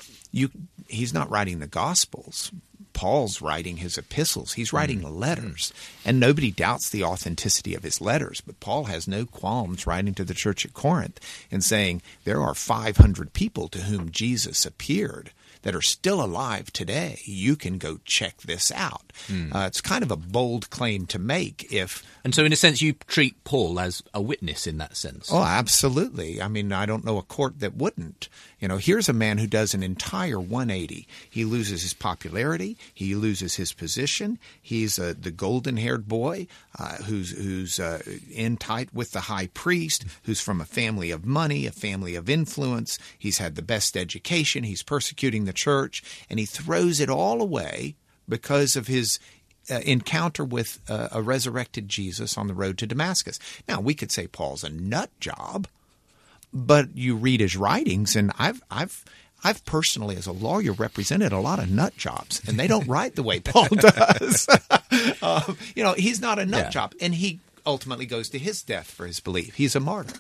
he's not writing the Gospels. Paul's writing his epistles. He's writing letters. And nobody doubts the authenticity of his letters. But Paul has no qualms writing to the church at Corinth and saying, there are 500 people to whom Jesus appeared that are still alive today. You can go check this out. It's kind of a bold claim to make. And so in a sense, you treat Paul as a witness in that sense. Oh, absolutely. I mean, I don't know a court that wouldn't. Here's a man who does an entire 180. He loses his popularity. He loses his position. He's the golden-haired boy who's in tight with the high priest, who's from a family of money, a family of influence. He's had the best education. He's persecuting the church, and he throws it all away because of his encounter with a resurrected Jesus on the road to Damascus. Now, we could say Paul's a nut job, but you read his writings, and I've personally, as a lawyer, represented a lot of nut jobs, and they don't write the way Paul does. He's not a nut job, and he ultimately goes to his death for his belief. He's a martyr.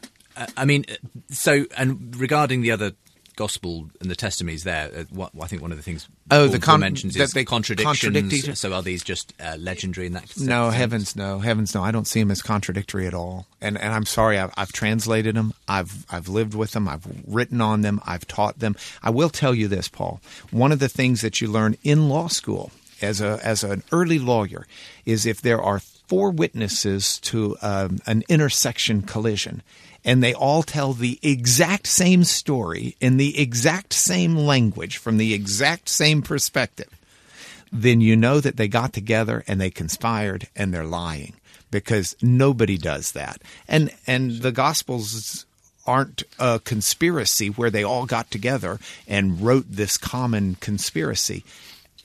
And regarding the other gospel and the testimonies there, I think one of the things Paul mentions is contradictions. So are these just legendary in that sense? No, heavens no. I don't see them as contradictory at all. And I'm sorry, I've translated them. I've lived with them. I've written on them. I've taught them. I will tell you this, Paul. One of the things that you learn in law school as an early lawyer is if there are 4 witnesses to an intersection collision, and they all tell the exact same story in the exact same language from the exact same perspective, then you know that they got together and they conspired and they're lying, because nobody does that. And the Gospels aren't a conspiracy where they all got together and wrote this common conspiracy.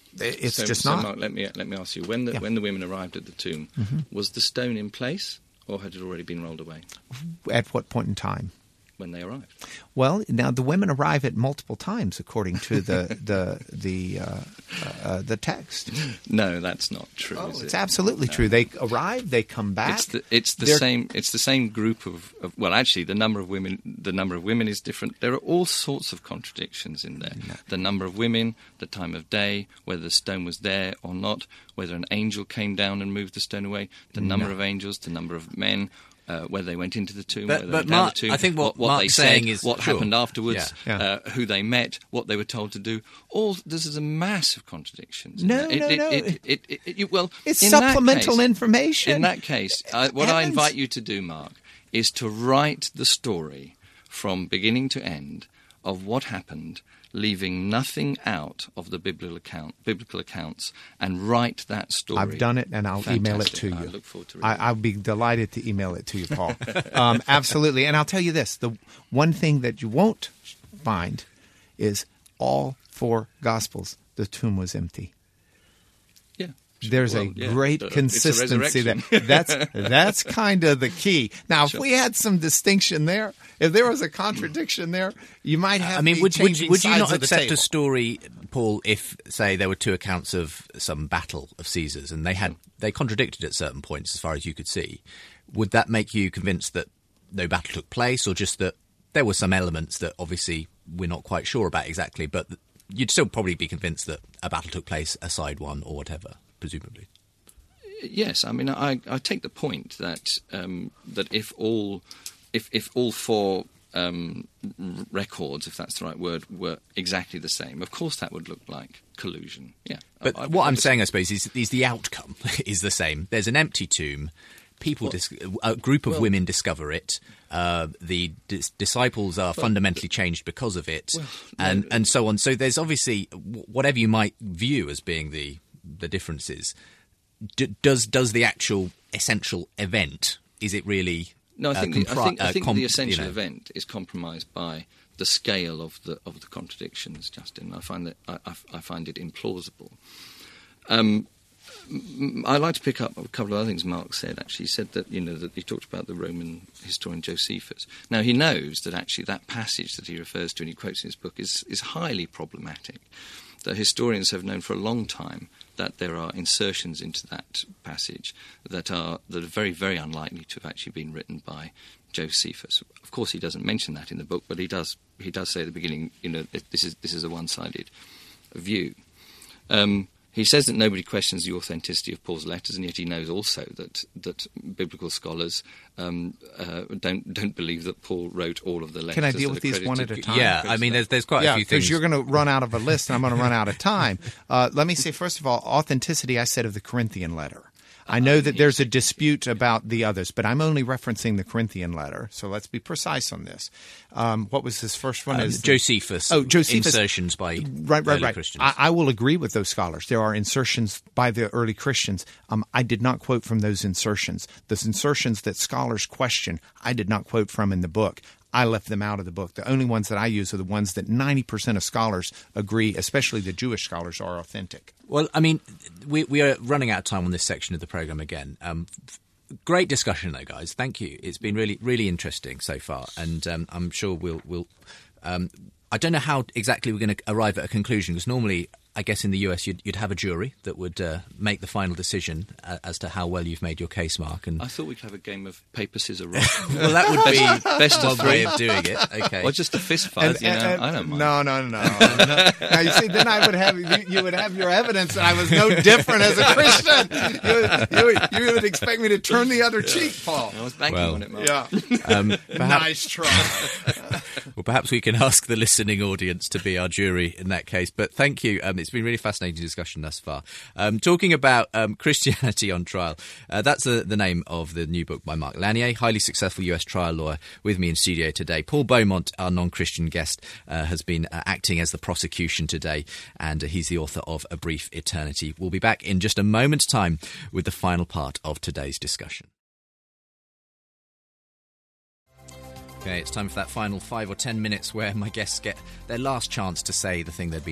It's just not. Mark, let me ask you: when the women arrived at the tomb, was the stone in place, or had it already been rolled away At what point in time? when they arrived? Well, now the women arrive at multiple times according to the text. No, that's not true. Oh, is it's it? absolutely true. They arrive, they come back. It's the same group of well, actually, the number of women is different. There are all sorts of contradictions in there. No. The number of women, the time of day, whether the stone was there or not, whether an angel came down and moved the stone away, the number of angels, the number of men. Whether they went into the tomb, whether they went down the tomb, I think what they Mark's said, saying is what happened afterwards, Yeah. who they met, what they were told to do. All this is a massive contradictions. No. Well, It's in supplemental that case, information. In that case, what I invite you to do, Mark, is to write the story from beginning to end of what happened, leaving nothing out of the biblical accounts, and write that story. I've done it, and I'll email it to you. I look forward to reading it. I'll be delighted to email it to you, Paul. Absolutely. And I'll tell you this, the one thing that you won't find is all 4 Gospels, the tomb was empty. Yeah. There's a great consistency there. That's kind of the key. Now, if we had some distinction there, if there was a contradiction there, you might have. I mean, would you not accept table. a story, Paul, if, say, there were 2 accounts of some battle of Caesar's and they contradicted at certain points as far as you could see? Would that make you convinced that no battle took place, or just that there were some elements that obviously we're not quite sure about exactly, but you'd still probably be convinced that a battle took place, a side one or whatever, presumably? Yes, I mean, I take the point that that if all 4 records, if that's the right word, were exactly the same, of course that would look like collusion. Yeah. But what I'm saying, I suppose, is the outcome is the same. There's an empty tomb. A group of women discover it. The disciples are fundamentally changed because of it, and so on. So there's obviously whatever you might view as being the differences. Does the actual essential event, is it really? No, I think the essential event is compromised by the scale of the contradictions, Justin. I find it implausible. I like to pick up a couple of other things Mark said. Actually, he said that that he talked about the Roman historian Josephus. Now he knows that actually that passage that he refers to and he quotes in his book is highly problematic. The historians have known for a long time that there are insertions into that passage that are very, very unlikely to have actually been written by Josephus. Of course, he doesn't mention that in the book, but he does say at the beginning, this is a one-sided view. He says that nobody questions the authenticity of Paul's letters, and yet he knows also that biblical scholars don't believe that Paul wrote all of the letters. Can I deal with these one at a time? Yeah, I mean, there's quite a few things. Because you're going to run out of a list, and I'm going to run out of time. Let me say, first of all, authenticity, I said, of the Corinthian letter. I know that there's a dispute about the others, but I'm only referencing the Corinthian letter, so let's be precise on this. What was his first one? Josephus. Josephus. Insertions by early Christians. I will agree with those scholars. There are insertions by the early Christians. I did not quote from those insertions. Those insertions that scholars question, I did not quote from in the book. I left them out of the book. The only ones that I use are the ones that 90% of scholars agree, especially the Jewish scholars, are authentic. Well, I mean, we are running out of time on this section of the programme again. Great discussion, though, guys. Thank you. It's been really, really interesting so far, and I'm sure we'll I don't know how exactly we're going to arrive at a conclusion, because normally, I guess in the US, you'd have a jury that would make the final decision as to how well you've made your case, Mark. And I thought we could have a game of paper, scissors, rock. Well, that would be best one way of doing it. Okay, or just a fist fight. I don't mind. No. Now you see, then I would have you would have your evidence that I was no different as a Christian. You would expect me to turn the other cheek, Paul. I was banking on it, Mark. Yeah, nice try. Well, perhaps we can ask the listening audience to be our jury in that case. But thank you. It's been a really fascinating discussion thus far. Talking about Christianity on Trial, that's the name of the new book by Mark Lanier, highly successful US trial lawyer, with me in studio today. Paul Beaumont, our non-Christian guest, has been acting as the prosecution today, and he's the author of A Brief Eternity. We'll be back in just a moment's time with the final part of today's discussion. Okay, it's time for that final 5 or 10 minutes where my guests get their last chance to say the thing they've been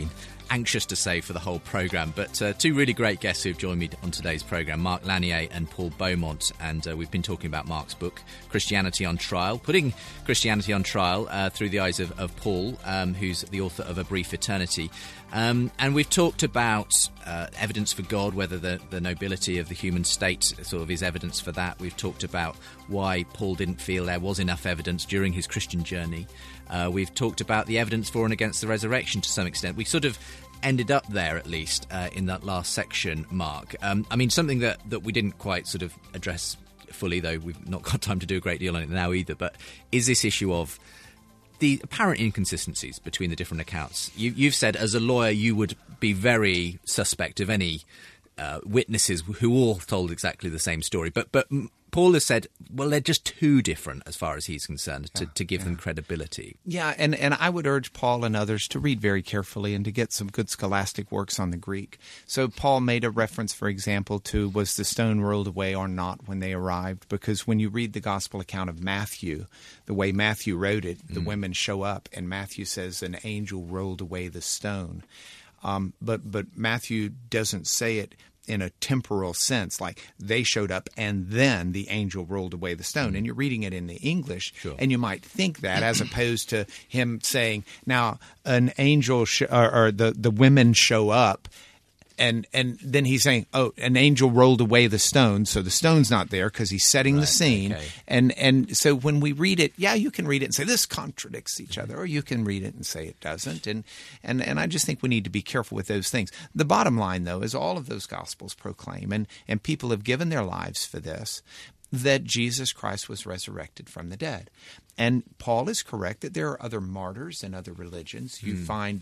anxious to say for the whole programme, but two really great guests who've joined me on today's programme, Mark Lanier and Paul Beaumont, and we've been talking about Mark's book, Christianity on Trial, putting Christianity on trial through the eyes of Paul, who's the author of A Brief Eternity. And we've talked about evidence for God, whether the nobility of the human state sort of is evidence for that. We've talked about why Paul didn't feel there was enough evidence during his Christian journey. We've talked about the evidence for and against the resurrection to some extent. We sort of ended up there, at least, in that last section, Mark. I mean, something that we didn't quite sort of address fully, though we've not got time to do a great deal on it now either, but is this issue of the apparent inconsistencies between the different accounts. You've said, as a lawyer, you would be very suspect of any witnesses who all told exactly the same story. But Paul has said, well, they're just too different as far as he's concerned to give them credibility. Yeah, and I would urge Paul and others to read very carefully and to get some good scholastic works on the Greek. So Paul made a reference, for example, to was the stone rolled away or not when they arrived? Because when you read the gospel account of Matthew, the way Matthew wrote it, the women show up, and Matthew says an angel rolled away the stone. But Matthew doesn't say it in a temporal sense, like they showed up and then the angel rolled away the stone. And you're reading it in the English, and you might think that, as opposed to him saying, now an angel or the women show up, and then he's saying, oh, an angel rolled away the stone, so the stone's not there because he's setting the scene. Okay. And so when we read it, you can read it and say this contradicts each other, or you can read it and say it doesn't. And I just think we need to be careful with those things. The bottom line, though, is all of those Gospels proclaim, and people have given their lives for this, that Jesus Christ was resurrected from the dead. And Paul is correct that there are other martyrs in other religions. You find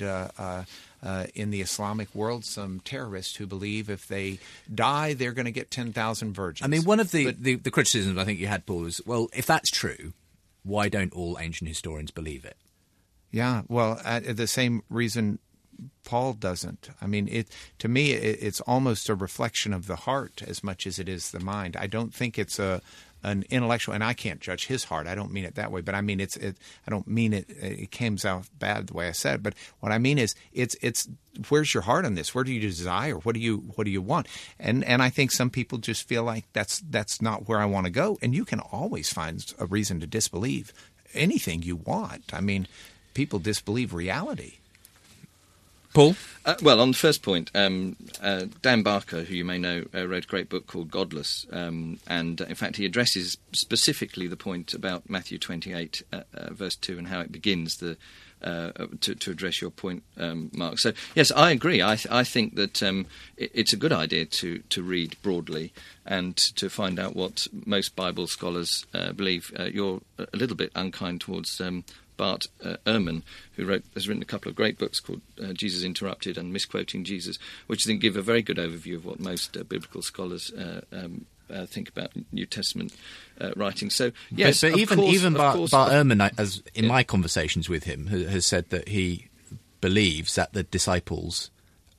in the Islamic world some terrorists who believe if they die, they're going to get 10,000 virgins. I mean, one of the criticisms I think you had, Paul, was, well, if that's true, why don't all ancient historians believe it? Yeah, well, the same reason Paul doesn't. I mean, to me, it's almost a reflection of the heart as much as it is the mind. I don't think it's an intellectual, and I can't judge his heart. I don't mean it that way, but I mean I don't mean it came out bad the way I said it. But what I mean is, it's where's your heart on this? Where do you desire? What do you want? And I think some people just feel like that's not where I want to go. And you can always find a reason to disbelieve anything you want. I mean, people disbelieve reality. Paul? Well, on the first point, Dan Barker, who you may know, wrote a great book called Godless, and in fact he addresses specifically the point about Matthew 28, verse 2, and how it begins to address your point, Mark. So, yes, I agree. I think that it's a good idea to read broadly and to find out what most Bible scholars believe. You're a little bit unkind towards Bart Ehrman, who has written a couple of great books called Jesus Interrupted and Misquoting Jesus, which I think give a very good overview of what most biblical scholars think about New Testament writing. So, yes, but even Bart Ehrman, as in my conversations with him, has said that he believes that the disciples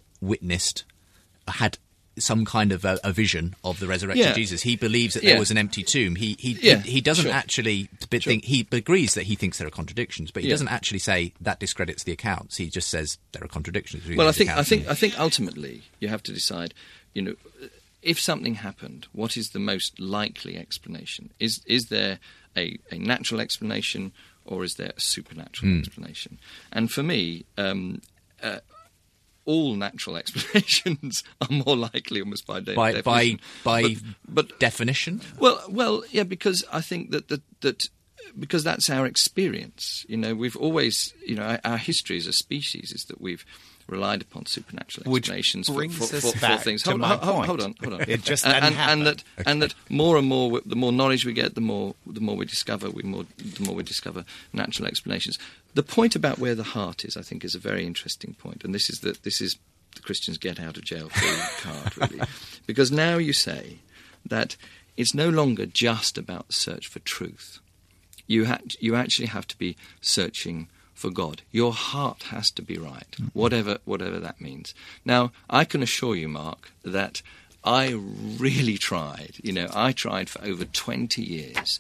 had some kind of a vision of the resurrected Jesus. He believes that there was an empty tomb. He doesn't actually think, he agrees that he thinks there are contradictions, but he doesn't actually say that discredits the accounts. He just says there are contradictions. Well, I think ultimately you have to decide, if something happened, what is the most likely explanation? Is there a natural explanation, or is there a supernatural explanation? And for me, all natural explanations are more likely, almost by definition. But definition? Well, yeah, because I think that because that's our experience. We've always, our history as a species is that we've relied upon supernatural explanations for things. Hold on. It just doesn't happen. And that more and more, the more knowledge we get, the more we discover. The more we discover natural explanations. The point about where the heart is, I think, is a very interesting point, and this is the Christians get out of jail free card, really, because now you say that it's no longer just about the search for truth. You actually have to be searching for God. Your heart has to be right, whatever that means. Now, I can assure you, Mark, that I really tried. I tried for over 20 years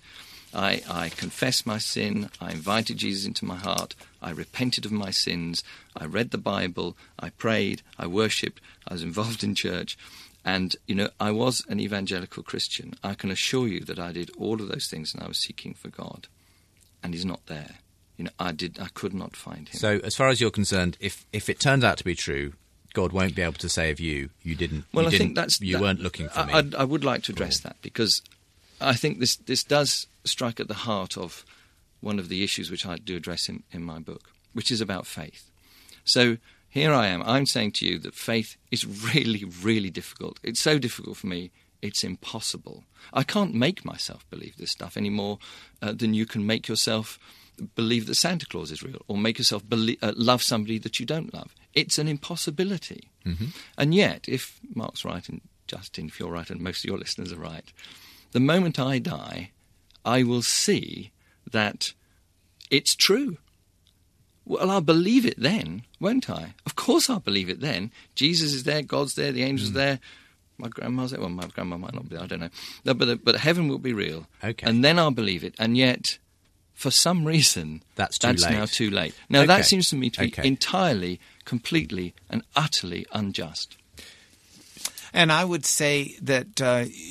I confessed my sin, I invited Jesus into my heart, I repented of my sins, I read the Bible, I prayed, I worshipped, I was involved in church, and, I was an evangelical Christian. I can assure you that I did all of those things and I was seeking for God, and he's not there. I could not find him. So, as far as you're concerned, if it turns out to be true, God won't be able to say of you, you didn't. Well, you I think weren't looking for me. I would like to address that, because I think this does strike at the heart of one of the issues which I do address in my book, which is about faith. So here I am. I'm saying to you that faith is really, really difficult. It's so difficult for me, it's impossible. I can't make myself believe this stuff any more than you can make yourself believe that Santa Claus is real, or make yourself love somebody that you don't love. It's an impossibility. Mm-hmm. And yet, if Mark's right, and Justin, if you're right, and most of your listeners are right, the moment I die, I will see that it's true. Well, I'll believe it then, won't I? Of course I'll believe it then. Jesus is there, God's there, the angels are there, my grandma's there. Well, my grandma might not be there, I don't know. No, but heaven will be real. Okay. And then I'll believe it. And yet, for some reason, that's now too late. Now, that seems to me to be entirely, completely, and utterly unjust. And I would say that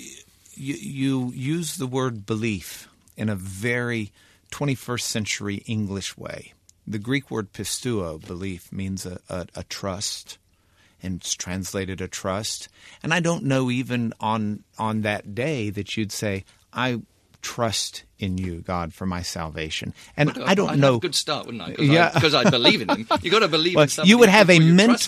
you use the word belief in a very 21st century English way. The Greek word pisteuo, belief, means a trust, and it's translated a trust. And I don't know even on that day that you'd say, I trust in you, God, for my salvation. And I don't know. Have a good start, wouldn't I? Because I believe in him. You've got to believe in something. You would have a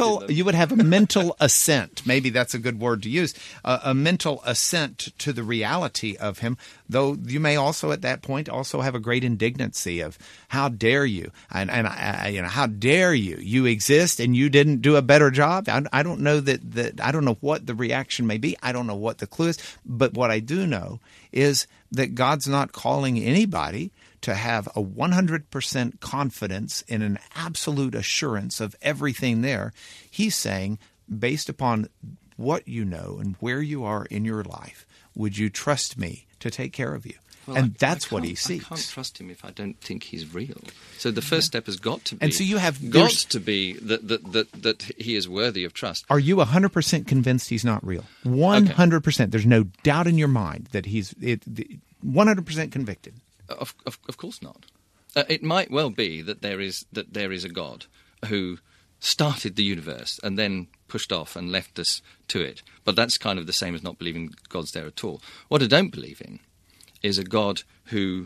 mental assent. Maybe that's a good word to use. A mental assent to the reality of him, though you may also at that point also have a great indignancy of how dare you, and how dare you? You exist and you didn't do a better job. I don't know that I don't know what the reaction may be. I don't know what the clue is. But what I do know is that God's not calling anybody to have a 100% confidence in an absolute assurance of everything there. He's saying, based upon what you know and where you are in your life, would you trust me to take care of you? Well, and that's what he seeks. I can't trust him if I don't think he's real. So the first step has got to be, and so you have got to be that he is worthy of trust. Are you 100% convinced he's not real? 100%. Okay. There's no doubt in your mind that he's 100% convicted. Of course not. It might well be that there is a God who started the universe and then pushed off and left us to it. But that's kind of the same as not believing God's there at all. What I don't believe in is a God who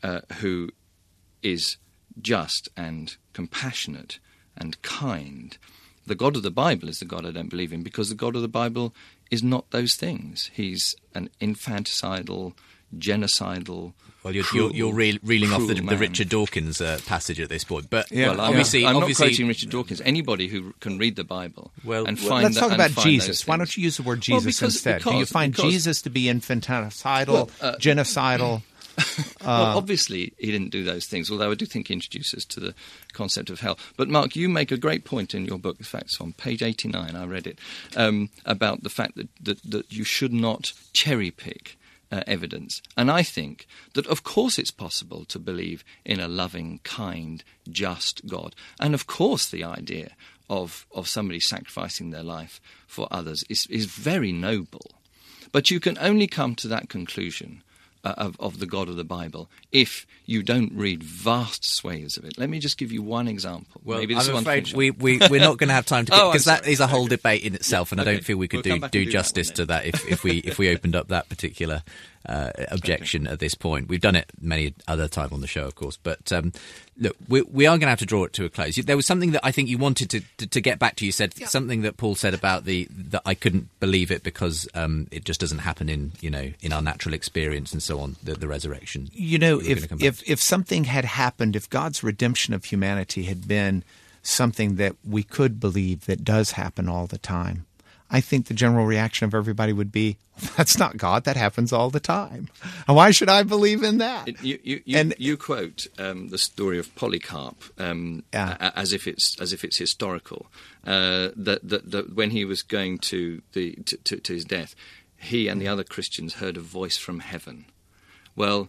is just and compassionate and kind. The God of the Bible is the God I don't believe in, because the God of the Bible is not those things. He's an infanticidal, genocidal. Well, you're reeling off the Richard Dawkins passage at this point, but I'm not quoting Richard Dawkins. Anybody who can read the Bible and find let's talk about Jesus. Why don't you use the word Jesus instead? Do you find Jesus to be infanticidal, genocidal? Well, obviously he didn't do those things, although I do think he introduces to the concept of hell. But Mark, you make a great point in your book. In fact, it's on page 89, I read it, about the fact that you should not cherry-pick evidence. And I think that, of course, it's possible to believe in a loving, kind, just God. And, of course, the idea of somebody sacrificing their life for others is very noble. But you can only come to that conclusion of the God of the Bible if you don't read vast swathes of it. Let me just give you one example. Well, maybe I'm afraid we're not going to have time to get, because that is a whole debate in itself, and I don't feel we could do justice to that if we opened up that particular objection at this point. We've done it many other times on the show, of course, but look, we are going to have to draw it to a close. There was something that I think you wanted to get back to. You said something that Paul said about that I couldn't believe it because it just doesn't happen in our natural experience and so on. The resurrection. If something had happened, if God's redemption of humanity had been something that we could believe that does happen all the time, I think the general reaction of everybody would be, that's not God, that happens all the time. And why should I believe in that? You quote the story of Polycarp as if it's historical. That when he was going to his death, he and the other Christians heard a voice from heaven. Well,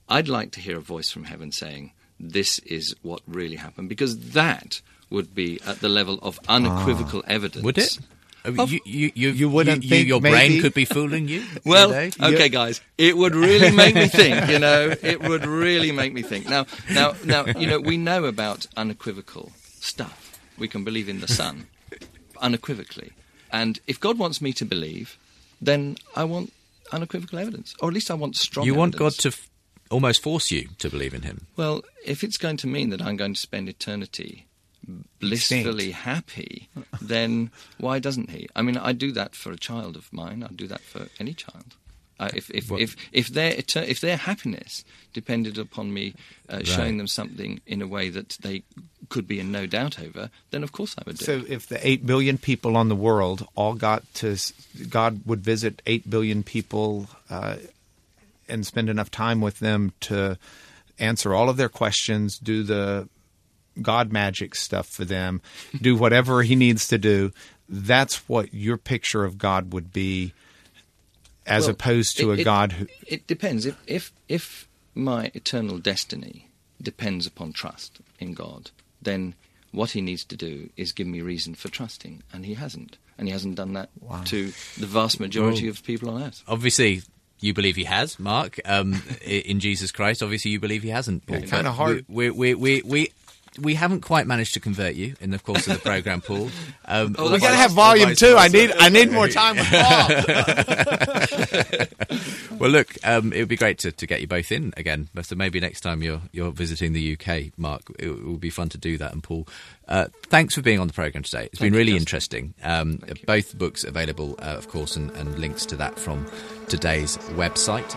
I'd like to hear a voice from heaven saying, this is what really happened, because that would be at the level of unequivocal evidence. Would it? You wouldn't think your maybe? brain could be fooling you? Well, okay, guys, it would really make me think, It would really make me think. Now, we know about unequivocal stuff. We can believe in the sun unequivocally. And if God wants me to believe, then I want unequivocal evidence. Or at least I want strong evidence. You want God to almost force you to believe in him? Well, if it's going to mean that I'm going to spend eternity blissfully happy, then why doesn't he? I mean, I do that for a child of mine. I do that for any child. If their happiness depended upon me showing them something in a way that they could be in no doubt over, then of course I would do So it. if the 8 billion people on the world all God would visit 8 billion people and spend enough time with them to answer all of their questions, do the God magic stuff for them, do whatever he needs to do, that's what your picture of God would be, as opposed to a God who... It depends. If my eternal destiny depends upon trust in God, then what he needs to do is give me reason for trusting, and he hasn't. And he hasn't done that to the vast majority of people on earth. Obviously, you believe he has, Mark, in Jesus Christ. Obviously, you believe he hasn't, Paul. Kind of hard. We haven't quite managed to convert you in the course of the programme, Paul. We got to have volume 2. I need more time with Paul. Well, look, it would be great to get you both in again. So maybe next time you're visiting the UK, Mark, it will be fun to do that. And Paul, thanks for being on the programme today. It's been really interesting. Both books available, of course, and links to that from today's website.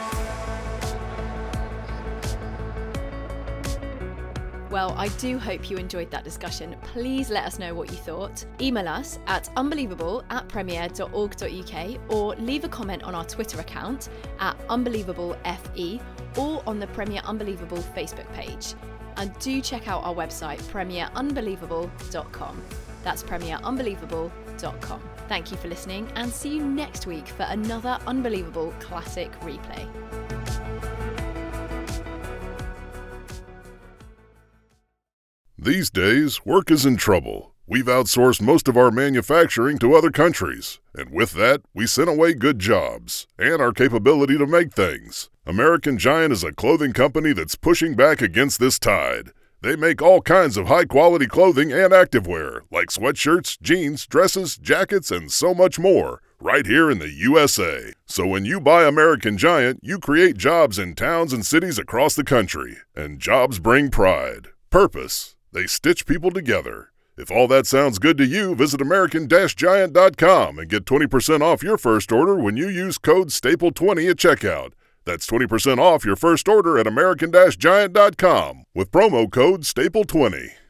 Well, I do hope you enjoyed that discussion. Please let us know what you thought. Email us at unbelievable@premier.org.uk or leave a comment on our Twitter account at unbelievablefe or on the Premier Unbelievable Facebook page. And do check out our website, premierunbelievable.com. That's premierunbelievable.com. Thank you for listening, and see you next week for another Unbelievable Classic Replay. These days, work is in trouble. We've outsourced most of our manufacturing to other countries, and with that, we sent away good jobs and our capability to make things. American Giant is a clothing company that's pushing back against this tide. They make all kinds of high-quality clothing and activewear, like sweatshirts, jeans, dresses, jackets, and so much more, right here in the USA. So when you buy American Giant, you create jobs in towns and cities across the country. And jobs bring pride, purpose. They stitch people together. If all that sounds good to you, visit American-Giant.com and get 20% off your first order when you use code STAPLE20 at checkout. That's 20% off your first order at American-Giant.com with promo code STAPLE20.